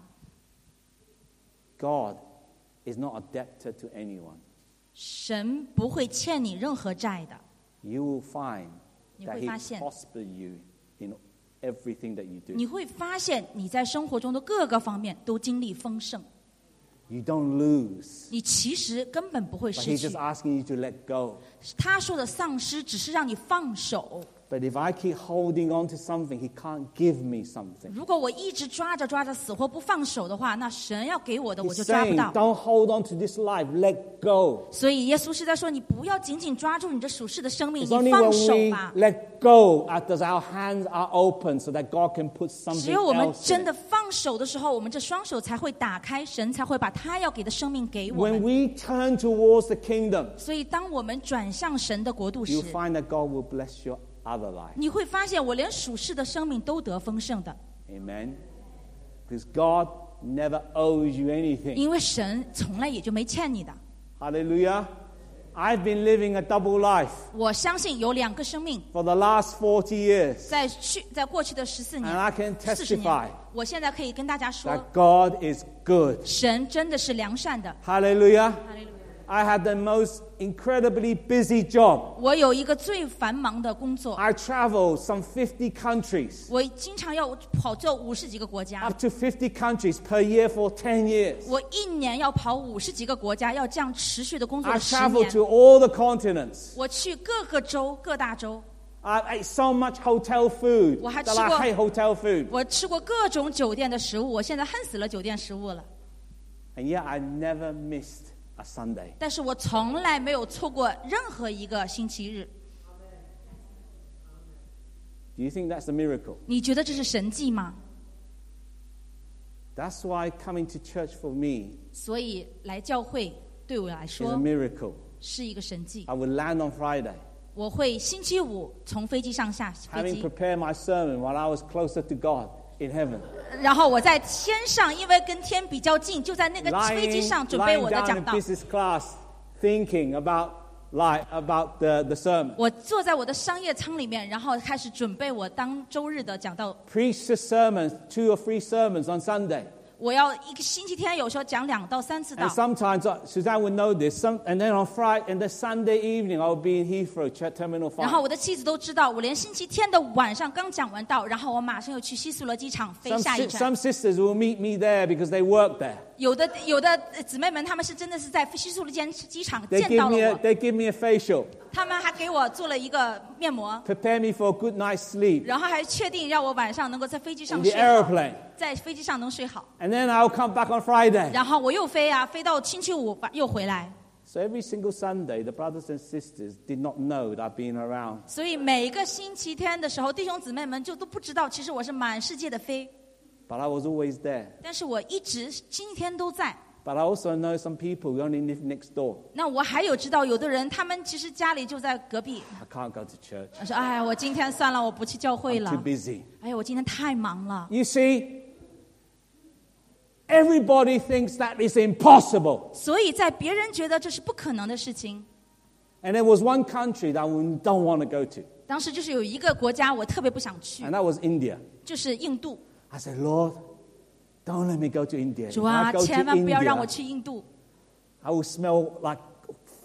God is not a debtor to anyone. 神不会欠你任何债的。 You will find 你 that 会 He 发现， prosper you in everything that you 你 do. 会发现你在生活中的各个方面都经历丰盛， You don't lose. 你其实根本不会 But 失 He's 去 just。asking you to let go. 他说的丧失只是让你放手。 But if I keep holding on to something, He can't give me something. 如果我一直抓着抓着死活不放手的话，那神要给我的我 He's 就抓不 saying, 到。 don't hold on to this life. Let go. 所以耶稣是在说，你不要紧紧抓住你这属世的生命， It's 你 only 放 when 手 we 吧。 let go does our hands are open so that God can put 只 something 有我们 else 真 in 的 it. 放手的时候，我们这双手才会打开，神才会把他要给的生命给我 When 们。 we turn towards the kingdom, 所以，当我们转向神的国度时 you'll，find that God will bless your other life. 你会发现，我连属世的生命都得丰盛的， Amen? Because God never owes you anything. 因为神从来也就没欠你的。 Hallelujah. I've been living a double life 我相信有两个生命， for the last forty years. 在去在过去的十四 And 年、 I can 四十 testify 年，我现在可以跟大家说， that God is good. 神真的是良善的。 Hallelujah. 哈利路亚 I had the most incredibly busy job. 我有一个最繁忙的工作， I traveled some fifty countries, 我经常要跑这五十几个国家， up to fifty countries per year for ten years. 我一年要跑五十几个国家，要这样持续的工作 I 了十 traveled 年。 to all the continents. 我去各个州、各大洲， I ate so much hotel food 我还 that 吃过- I hate hotel food. 我吃过各种酒店的食物，我现在恨死了酒店食物了。 And yet I never missed a Sunday. 但是我从来没有错过任何一个星期日。 Do you think that's a miracle? 你觉得这是神迹吗？ That's why coming to church for me 所以来教会对我来 is a 说 miracle. 是一个神迹。 I would land on Friday, 我会星期五从飞机上下飞 having 机， prepared my sermon while I was closer to God in heaven. 然后我在天上，因为跟天比较近，就在那个飞机 Lying, 上准备 lying 我的 down 讲 in 道。 business class, thinking about like about the, the sermon. 我坐在我的商业舱里面，然后开始准备我当周日的讲道。 Preach the sermons, two or three sermons on Sunday. 我要一个星期天，有时候讲两到三次道 And。sometimes uh, Suzanne would know this. Some, and then on Friday, and the Sunday evening, I would be in Heathrow, Ch- Terminal 然后 Five. 我的妻子都知道，我连星期天的晚上刚讲完道，然后我马上又去希斯罗机场飞 Some, 下一 si- 站 some。sisters will meet me there because they work there. 有的有的呃姊妹们，她们是真的是在希斯罗机机场 They 见 give 到 me 了 a, 我， they give me a facial, 他们还给我做了一个面膜， prepare me for a good night's sleep 然后还确定让我晚上能够在飞机上 in the 睡好， aeroplane. 在飞机上能睡好。 And then I'll come back on Friday. 然后我又飞啊，飞到星期五又回来。 So every single Sunday, the brothers and sisters did not know that I've been around. 所以每一个星期天的时候，弟兄姊妹们就都不知道，其实我是满世界的飞， But I was always there. 但是我一直星期天都在。 But I also know some people who only live next door. 那我还有知道，有的人他们其实家里就在隔壁。 I can't go to church. 我说：“哎，我今天算了，我不去教会 I'm 了 too。busy. 哎呀，我今天太忙了。 You see, everybody thinks that is impossible. 所以在别人觉得这是不可能的事情。 And there was one country that we don't want to go to, 当时就是有一个国家我特别不想去， and that was India. 就是印度。 I said, Lord, don't let me go to India. 主 If I 啊， go 千 to 万不要让我 India, 去印度， I will smell like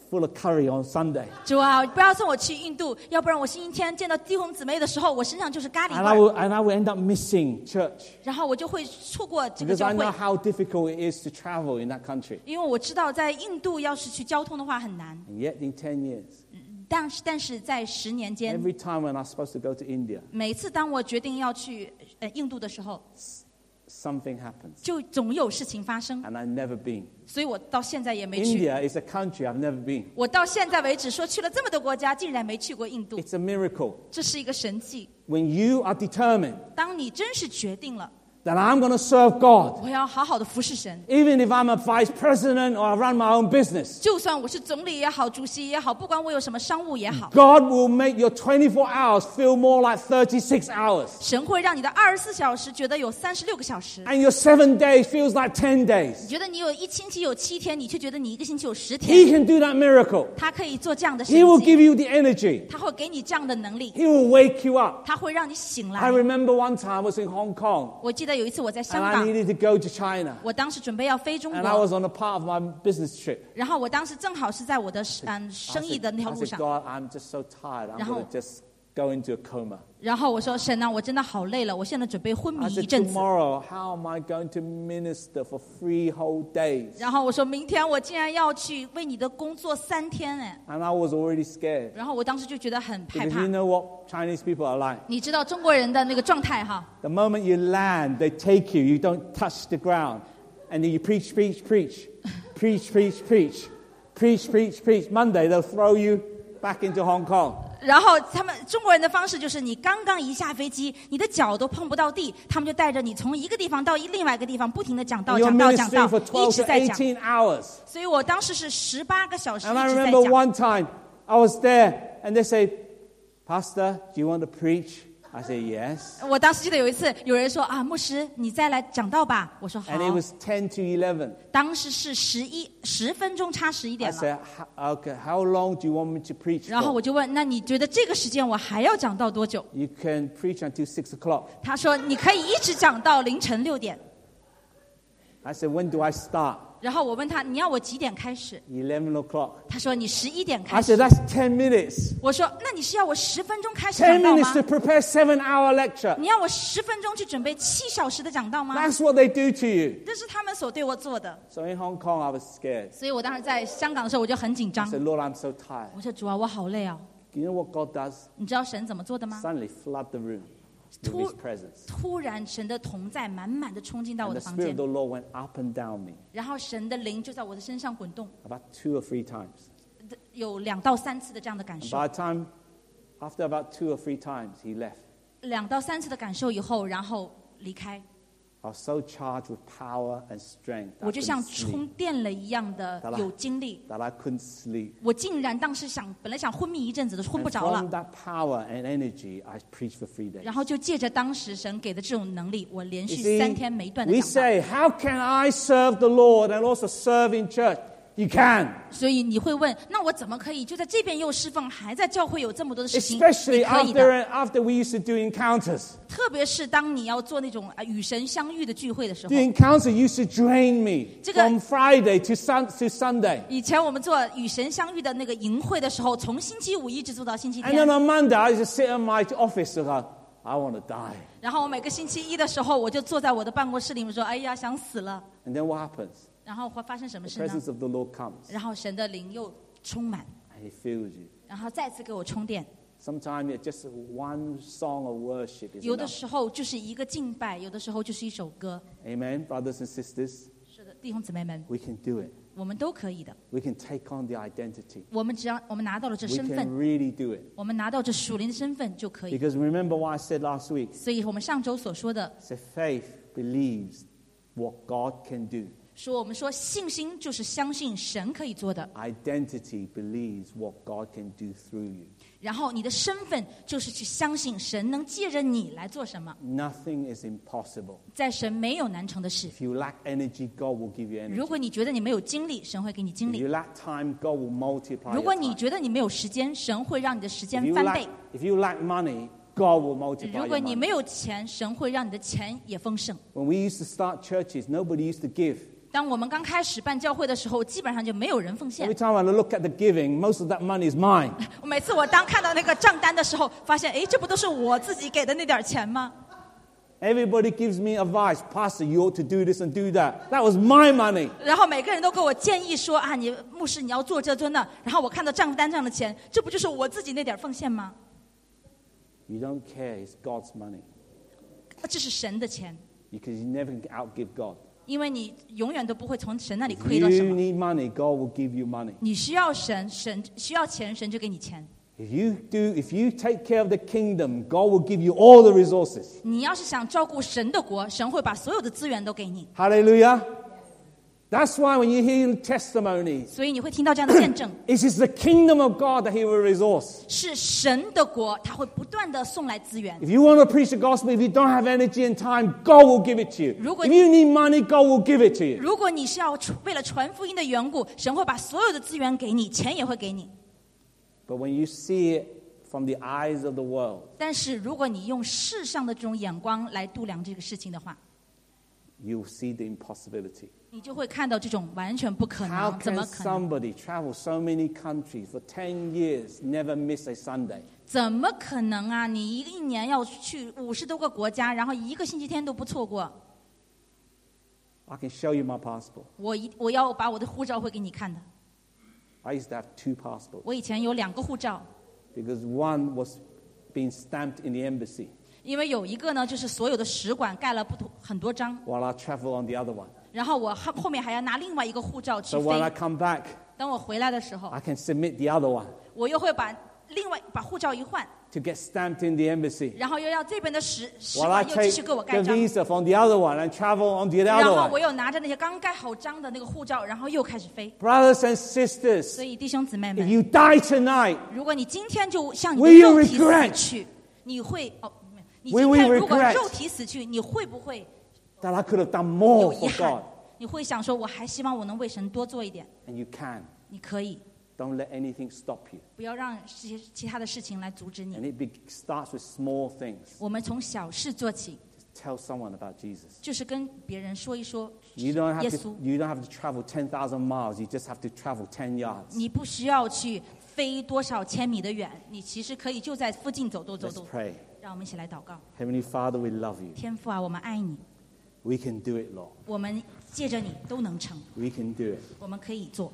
full of curry on Sunday. 主啊，不要送我去印度，要不然我星期天见到弟兄姊妹的时候，我身上就是咖喱 And I 味 will, 儿， and I will end up missing church 然后我就会错过这个 because 教 I 会 know。how difficult it is to travel in that country. 因为我知道在印度要是去交通的话很难， And yet in ten years, 但是但是在十年间， every time when I was supposed to go to India, 每次当我决定要去呃印度的时候， something happens. 就总有事情发生， And I've never been. 所以我到现在也没去。 India is a country I've never been. 我到现在为止说去了这么多国家，竟然没去过印度， It's a miracle. 这是一个神迹。 When you are determined 当你真是决定了， that I'm going to serve God, 我要好好的服侍神， even if I'm a vice president or I run my own business, 就算我是总理也好，主席也好，不管我有什么商务也好， God will make your twenty-four hours feel more like thirty-six hours. 神会让你的二十四小时觉得有三十六个小时。 And your seven days feels like ten 你 days. 觉得你有一星期有七天，你却觉得你一个星期有十 He 天。 can do that miracle. 他可以做这样的神 He will 迹， give you the energy. 他会给你这样的能力， He will wake you up. 他会让你醒 I 来。 remember one time I was in Hong Kong 我记得有一次我在 and 香 I 港， needed to go to China. 我当时准备要飞中 And I was 国， on a part of my business trip. 然后我当时正好是在我的嗯 I 生意 said, 的那条 I 路 said, 上， God, I'm just so tired. I'm 然后- going to just go into a coma. 然后我说神啊，我真的好累了，我现在准备昏迷 I 一 said, 阵子。 tomorrow, how am I going to minister for three whole days? 然后我说明天我竟然要去为你的工作三天哎， And I was already scared. 然后我当时就觉得很害 Because 怕 you。know what Chinese people are like. 你知道中国人的那个状态哈， The moment you land, they take you. You don't touch the ground. And then you preach, preach, preach. Preach, preach, preach. Preach, preach, preach. Monday, they'll throw you back into Hong Kong. 然后他们中国人的方式就是你刚刚一下飞机，你的脚都碰不到地，他们就带着你从一个地方到另外一个地方，不停的讲道 And you're 讲道讲 ministering 道 for， 一 twelve 直 to 在讲。 eighteen hours. 所以我当时是十八个小时一 And I 直在 remember 讲。 one time I was there and they say, Pastor, do you want to preach? I say, yes. 我当时记得有一次有人说啊，牧师你再来讲道吧，我说好 And。it was ten to eleven. 当时是十一十分钟差十一 I 点了， said, "Ho- okay, how long do you want me to preach 然后 for? 我就问，那你觉得这个时间我还要讲到多久？ You can preach until six o'clock. 他说你可以一直讲到凌晨六点。 I said, when do I start? 然后我问他你要我几点开始？ eleven o'clock. 他说你十一点 I 开 said, 始。 that's ten minutes. 我说那你是要我十分钟开始 ten 讲道 minutes 吗 to？prepare seven hour lecture. 你要我十分钟去准备七小时的讲道吗？ That's what they do to you. 这是他们所对我做的。 So in Hong Kong, I was scared. 所以我当时在香港的时候我就很紧 I 张。 said, Lord, I'm so tired. 我说主啊，我好累啊！ You know what God does? 你知道神怎么做的吗？ Suddenly flood the room with 突- His presence. 突然神的同在满满的冲进到 And 我 the 的房 Spirit 间 of，the Lord went up and down me 然后神的灵就在我的身上滚动， about two or three times. 有两到三次的这样的感 And 受。 by the time, after about two or three times, He left. 两到三次的感受以后，然后离开， I was so charged with power and strength that 我 I 就像 couldn't 充 sleep. 电了一样的好了有精力。 That I couldn't sleep. 我竟然当时想，本来想昏迷一阵子的，昏 And 不着 from 了。 that power and energy, I preached for three days. 然后就借着当时神给的这种能力，我连 You 续 see, 三天没断的 we 讲道。 say, how can I serve the Lord and also serve in church? You can. 所以你会问，那我怎么可以就在这边又侍奉，还在教会有这么多的事情？ Especially 你可以 after, 的， after we used to do encounters. 特别是当你要做那种啊与神相遇的聚会的时候 The。encounter used to drain me 这个- from Friday to, sun, to Sunday. 以前我们做与神相遇的那个营会的时候，从星期五一直做到星期 And then 天。 on Monday, I used to sit in my office and go, I want to die. 然后我每个星期一的时候，我就坐在我的办公室里面说：“哎呀，想死了。 And then what happens? ” 然后会发生什么 The 事呢？ presence of the Lord comes 然后神的灵又充满， and He fills you. 然后再次给我充电。 Sometimes it's just one song of worship is 有的 enough. 时候就是一个敬拜，有的时候就是一首歌。 Amen, brothers and sisters. 是的，弟兄姊妹们， We can do it. 我们都可以的。 We can take on the identity. 我们只要我们拿到了这 We 身 can 份， really do it. 我们拿到这属灵的身份就可以。 Because remember what I said last week. 所以我们上周所说的， Say faith believes what God can do. 说我们说信心就是相信神可以做的， Identity believes what God can do through you. 然后你的身份就是去相信神能借着你来做什么。 Nothing is impossible. 在神没有难成的事。 If you lack energy, God will give you energy. 如果你觉得你没有精力，神会给你精 If 力 you；lack time, God will multiply 如 your 果你 time. 觉得你没有时间，神会让你的时 If 间 you 翻 lack, 倍； if you lack money, God will multiply 如 your 果你 money. 没有钱，神会让你的钱也丰盛。 When we used to start churches, nobody used to give. 当我们刚开始办教会的时候，基本上就没有人奉献 Every。time I look at the giving, most of that money is mine. 每次我当看到那个账单的时候，发现，哎，这不都是我自己给的那点钱吗？ Everybody gives me advice. Pastor, you ought to do this and do that. That was my money. 然后每个人都给我建议说啊，你牧师你要做这做那。然后我看到账单上的钱，这不就是我自己那点奉献吗？ You don't care. It's God's money. 这是神的钱， Because you never can outgive God. 因为你永远都不会从神那里 If 亏到什 you 么。 need money, God will give you money. 你需要神，神需要钱，神就给你钱。 If you do, if you take care of the kingdom, God will give you all the resources. 你要是想照顾神的国，神会把所有的资源都给你。 Hallelujah. That's why when you hear testimonies, 所以你会听到这样的见证， it is the kingdom of God that He will resource. 是神的国，他会不断的送来资源。 If you want to preach the gospel, if you don't have energy and time, God will give it to you. 如果 If you need money, God will give it to you. 如果你是要为了传福音的缘故，神会把所有的资源给你，钱也会给你。 But when you see it from the eyes of the world, 但是如果你用世上的这种眼光来度量这个事情的话， you will see the impossibility. 你就会看到这种完全不可 How 能，怎 can 么可能？ somebody travel so many countries for ten years, never miss a Sunday? 怎么可能啊？你一个一年要去五十多个国家，然后一个星期天都不错过。 I can show you my passport. 我一我要把我的护照会给你看的。 I used to have two passports 我以前有两个护照， because one was being stamped in the embassy 因为有一个呢，就是所有的使馆盖了不同很多张， while I travel on the other one. 然后我后后面还要拿另外一个护照去 So when I 飞。 come back, 等我回来的时候， I can submit the other one 我又会把另外把护照一换， to get stamped in the embassy 然后又要这边的使使 while I 馆又继 take 续给我 the 盖章， visa from the other one and travel on the 然 other 后我 one. 又拿着那些刚盖好章的那个护照，然后又开始飞。 Brothers and sisters, 所以弟兄姊妹 if 们， you die tonight, 如果你今天就向你的 Will you 肉体 regret? 死去，你会哦，没有你 Will 今 we 天如果 regret? 肉体死去，你会不会 that I could have done more 有遗 for 憾 God?？ 你会想说，我还希望我能为神多做一点。 And you can. 你可以， Don't let anything stop you. 不要让这些其他的事情来阻止 And 你。 it be, starts with small things. 我们从小事做起， Just tell someone about Jesus. 就是跟别人说一说 You don't 耶 have 稣 to,。you don't have to travel ten thousand miles. You just have to travel ten yards. 你不需要去飞多少千米的远，你其实可以就在附近走走走 Let's 走。 pray. 让我们一起来祷告。 Heavenly Father, we love you. 天父啊，我们爱你， We can do it, Lord. 我们借着你都能成， We can do it. 我们可以做。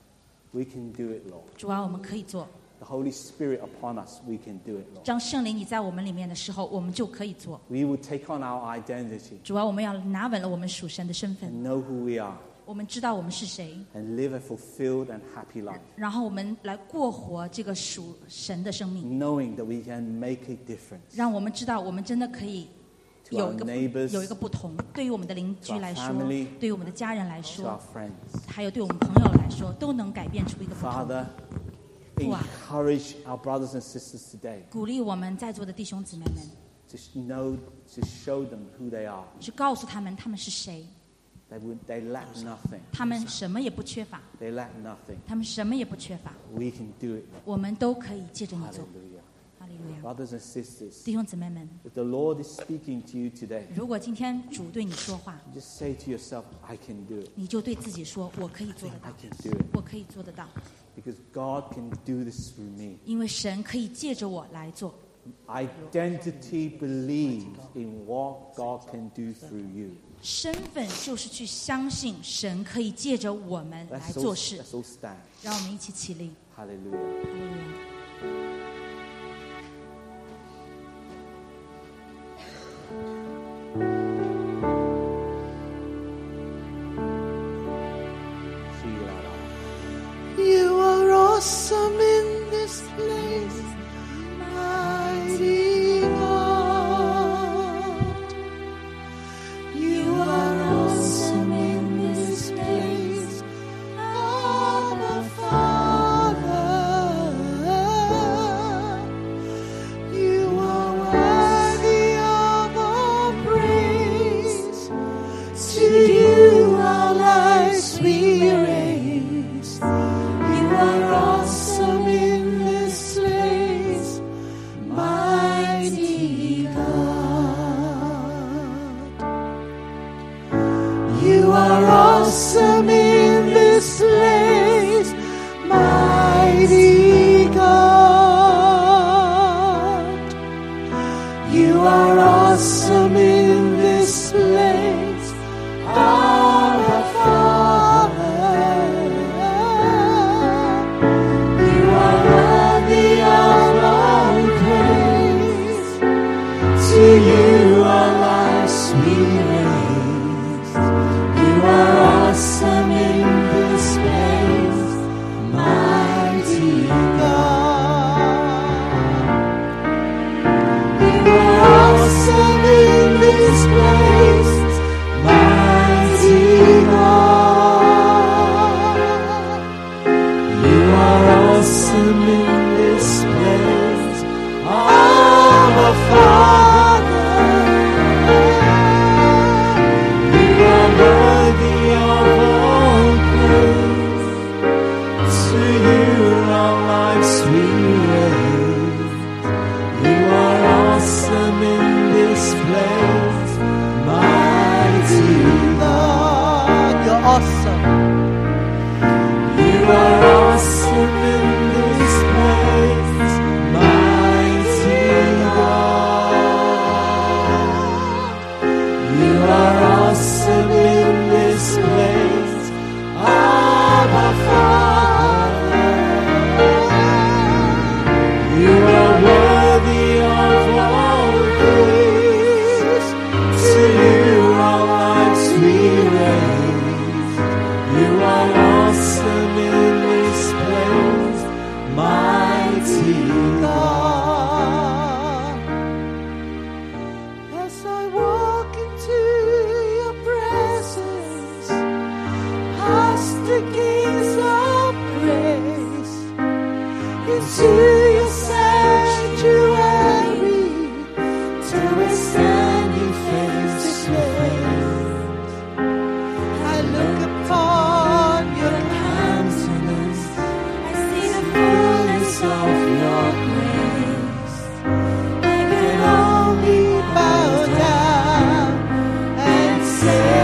We can do it, Lord. 主啊，我们可以做。 The Holy Spirit upon us, we can do it, Lord. 当圣灵你在我们里面的时候，我们就可以做。 We will take on our identity 主啊，我们要拿稳了我们属神的身份， and know who we are 我们知道我们是谁， and live a fulfilled and happy life, 然后我们来过活这个属神的生命， knowing that we can make a difference 让我们知道我们真的可以 to 有 our 一个父有一个不同。对于我们的邻居 to our 来说 family,， 对于我们的家人来 to our 说， friends. 还有对我们朋友来说，都能改变出一个不同。 Father, Wow. encourage our brothers and sisters today 鼓励我们在座的弟兄姊妹们， to know, to show them who they are. 去告诉他们他们是谁， They, would, they lack nothing. 他们什么也不缺乏， They lack nothing. 他们什么也不缺乏， We can do it. 我们都可以借着你做。 Hallelujah. 哈利路亚， Brothers and sisters, 弟兄姊妹们， if the Lord is speaking to you today, 如果今天主对你说话， just say to yourself, I can do it. 你就对自己说：“我可以做得 I 到， can do it. 我可以做得到， Because God can do this through me. 因为神可以借着我来做。 Identity believes in what God can do through you. 身份就是去相信神可以借着我们来 Let's 做 all, 事。 let's all stand. 让我们一起起立。 Hallelujah. 哈利路亚。 You are awesome in this place, mighty God. You are awesome in this place, Abba Father. You are worthy of all praise. To you our lives we raise. You are awesome in this place, mighty God. You are awesome. awesome in this place, mighty God. You are awesome in this place, our Father. You are worthy of all praise. To you our lives we raise. You are awesome in this place, mighty God. You are awesome in this place, mighty God. You are awesome in this place, our Father. You are worthy of all praise. To you our lives we raise. You are awesome in this place, mighty God. You're awesome. You are awesome in this place, mighty God. You are awesome in this place, Abba Father. You are worthy of all praise. To you our lives we raise. You are awesome in this place, mighty God. As I walk into your presence, past the gates of praise, into your sanctuary, till we're standing face to face. I look upon your countenance, I see the fullness of your grace. I can only bow down and say,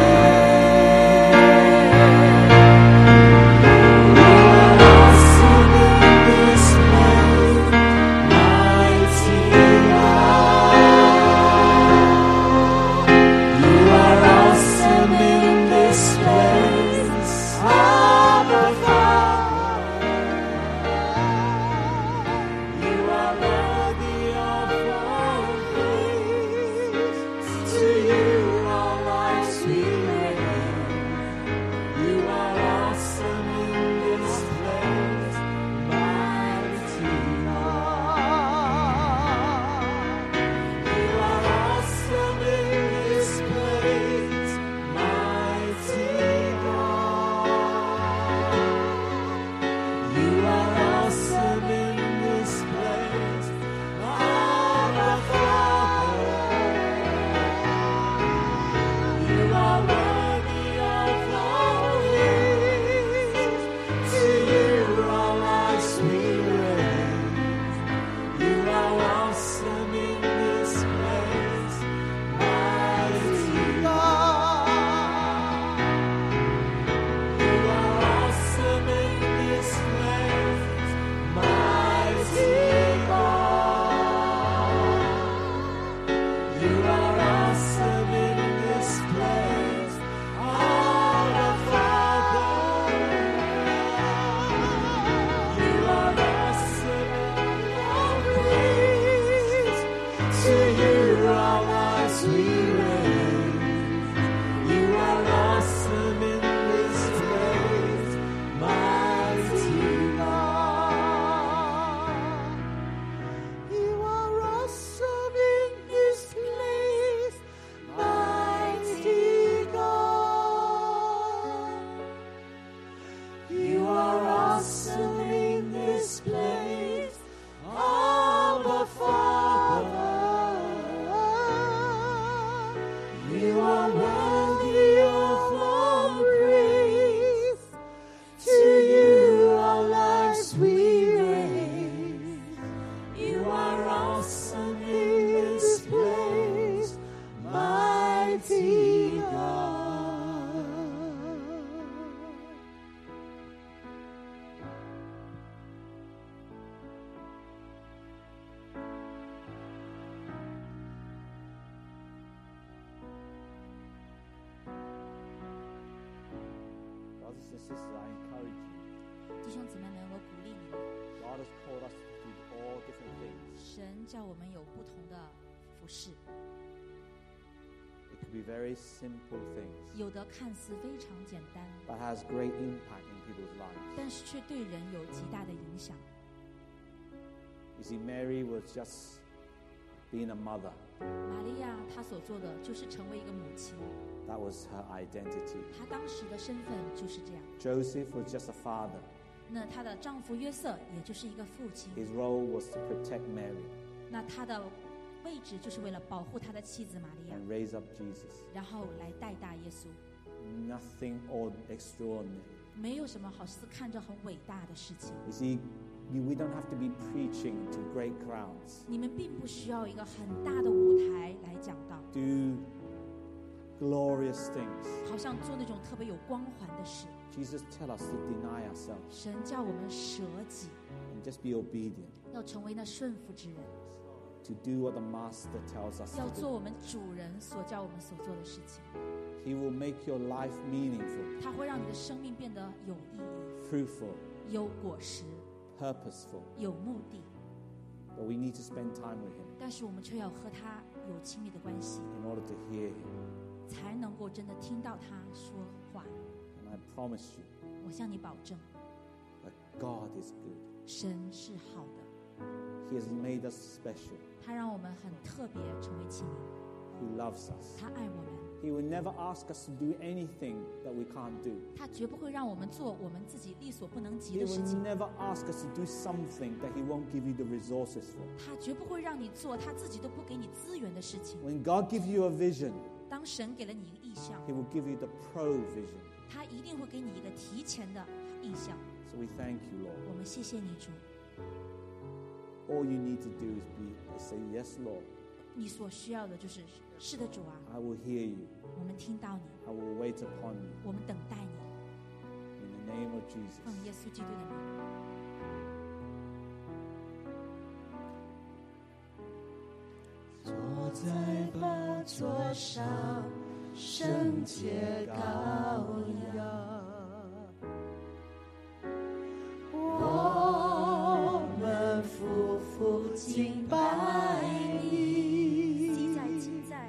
you are awesome in this place, mighty God. You are awesome in this place, Abba Father. You are worthy of all praise. To you our lives we raise. You are awesome in this place, mighty God. You are awesome in this place, mighty God. You are awesome in this place, Abba Father. You are worthy of all praise. To you our lives we raise. You are awesome in this place, mighty God. You are awesome in this place, mighty God. You are awesome in this place, our Father. You are awesome in all praise. To you our lives we raise. You are awesome in this place, mighty God. You are awesome in this place, mighty God. You are awesome in this place, Abba Father. You are worthy of all praise. To you our lives we raise. You are awesome in this place, mighty God. and sisters, I encourage you. 弟兄姊妹们，我鼓励你们， God has called us to do all different things. 神叫我们有不同的服事， It could be very simple things, 有的看似非常简单， but has great impact in people's lives. 但是却对人有极大的影响。 You see, Mary was just being a mother. 玛利亚她所做的就是成为一个母亲， That was her identity. 她当时的身份就是这样。 Joseph was just a father. 那她的丈夫约瑟也就是一个父亲， His role was to protect Mary 那他的位置就是为了保护他的妻子玛利亚， and raise up Jesus. 然后来带大耶稣。 Nothing or extraordinary. 没有什么好似看着很伟大的事情。 You see, you, we don't have to be preaching to great crowds. 你们并不需要一个很大的舞台来讲道， Do glorious things. 好像做那种特别有光环的事。 Jesus tells us to deny ourselves 神叫我们舍己， and just be obedient. 要成为那顺服之人， To do what the Master tells us 要 to 做 do. 我们主人所叫我们所做的事情。 He will make your life meaningful, 它会让你的生命变得有意义、 fruitful, 有果实、 purposeful. 有目的。 But we need to spend time with Him 但是我们却要和他有亲密的关系， in order to hear Him. 才能够真的听到他说话。 And I promise you 我向你保证， that God is good. 神是好的， He has made us special. 他让我们很特别，成为器皿。 He loves us. 他爱我们， He will never ask us to do anything that we can't do. 他绝不会让我们做我们自己力所不能及 He 的事 will 情， never ask us to do something that He won't give you the resources for. 他绝不会让你做他自己都不给你资源的事情。 When God gives you a vision, 当神给了你一个意向， He will give you the provision. 他一定会给你一个提前的意向。 So we thank you, Lord. 我们谢谢你主， All you need to do is be say, Yes, Lord. 你所需要的就是是的主啊， I will hear you. 我们听到你， I will wait upon you. 我们等待你， In the name of Jesus. 奉耶稣基督的名。 坐在宝座上，圣洁羔羊，我们夫妇敬拜你， 记在记在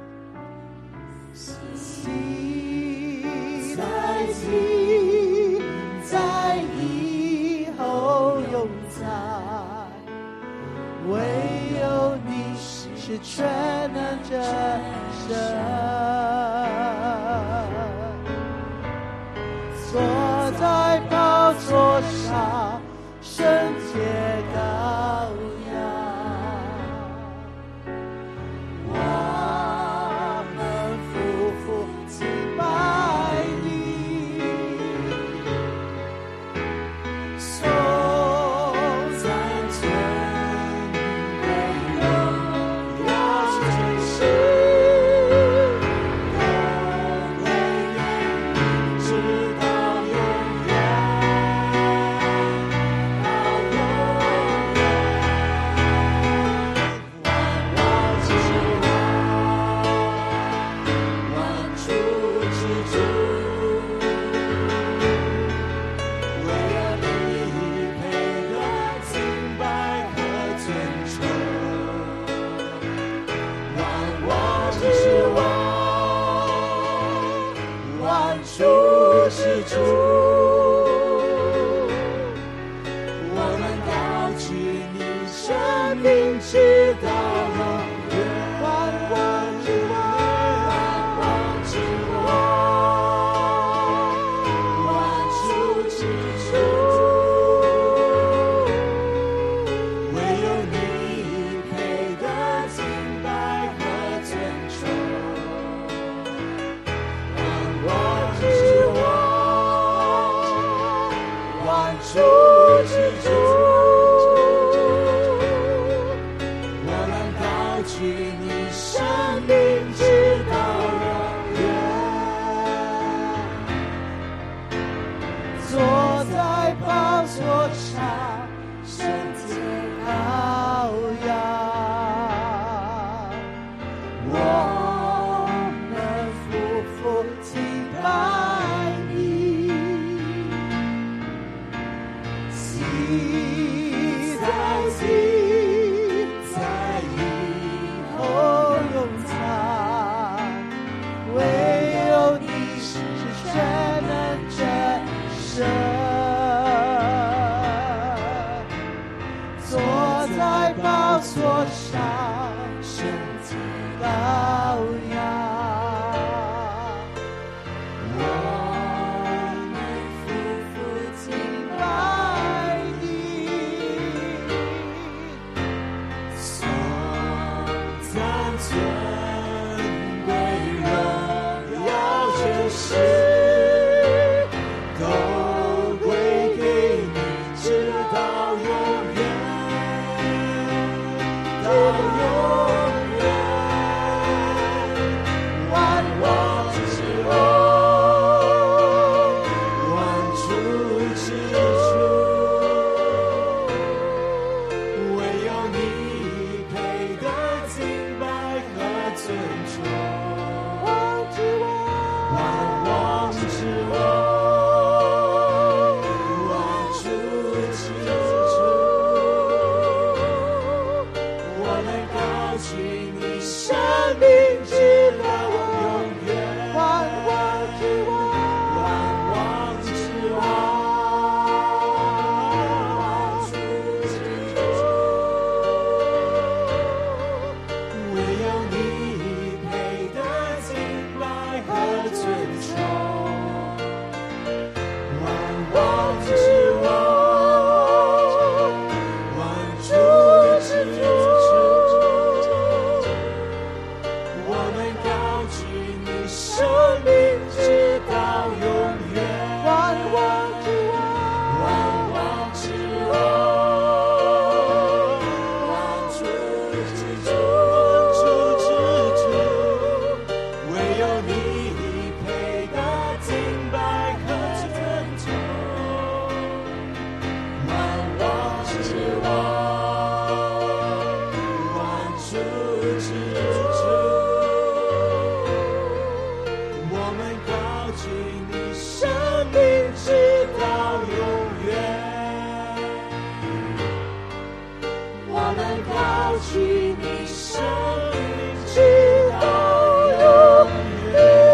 记在记在以后永在，唯有你是全能者神，坐在宝座上，圣洁羔羊，我们夫妇敬拜你，颂赞尊贵荣耀真实，永为人直到永远，到永远，万王之王，万主之主，唯有你配得敬拜和尊崇，万王之王，万主之主，我们高举你生命直到永远，万王之王，万王之王，万主之主，唯有你配得敬拜和尊崇，万王之王。 上圣洁羔羊。我们夫妇敬拜你，颂赞尊贵荣耀权势都归给你，直到永远，到永远。万王之王，万主之主，唯有你配得敬拜和尊崇。王之王，万王之王，万主之主，我们高举你生命直到永远。万王之王，万王之王，万主之主，唯有你配得敬拜和尊崇。万王之王，万主之主，我们高举你生命直到永远。万王之王，万王之王，万主之主，主之主，唯有你配得敬拜和尊崇。万王之王，万主之主，我们高举你生命直到永远。我们高举你生命直到永远。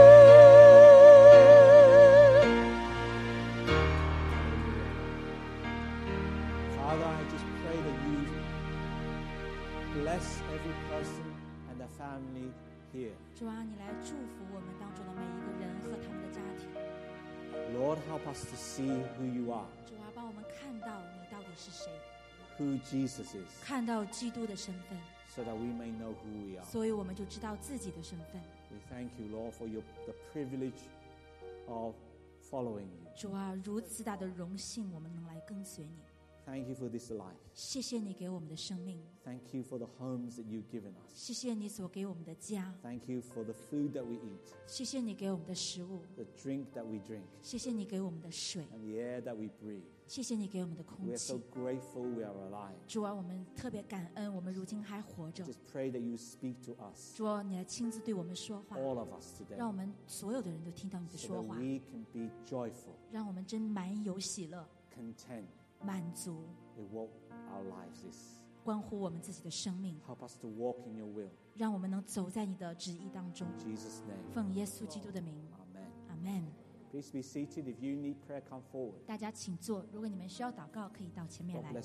Father, I just pray that you bless every person and their family here. 主啊，你来祝福我们当中的每一个人和他们的家庭。 Lord, help us to see who you are, 主啊，帮我们看到你到底是谁， who Jesus is, 看到基督的身份， so that we may know who we are. 所以我们就知道自己的身份。 We thank you, Lord, for your, the privilege of following you. 主啊，如此大的荣幸，我们能来跟随你。 Thank you for this life. 谢谢你给我们的生命， Thank you for the homes that you've given us. 谢谢你所给我们的家， Thank you for the food that we eat, 谢谢你给我们的食物， the drink that we drink, 谢谢你给我们的水， and the air that we breathe. 谢谢你给我们的空 We are so 气。 grateful we are alive. 主啊，我们特别感恩，我们如今还活着。 Just pray that you speak to us, 主啊，你来亲自对我们说话， all of us today, 让我们所有的人都听到你的 so 说 that 话， we can be joyful, 让我们真满有喜乐、 content 满足， with what our lives is. 关乎我们自己的生命， Help us to walk in your will. 让我们能走在你的旨意当中。 In Jesus' name, 奉耶稣基督的名， amen. 阿门。 Please be seated. If you need prayer, come forward. 大家请坐，如果你们需要祷告，可以到前面 God 来。 bless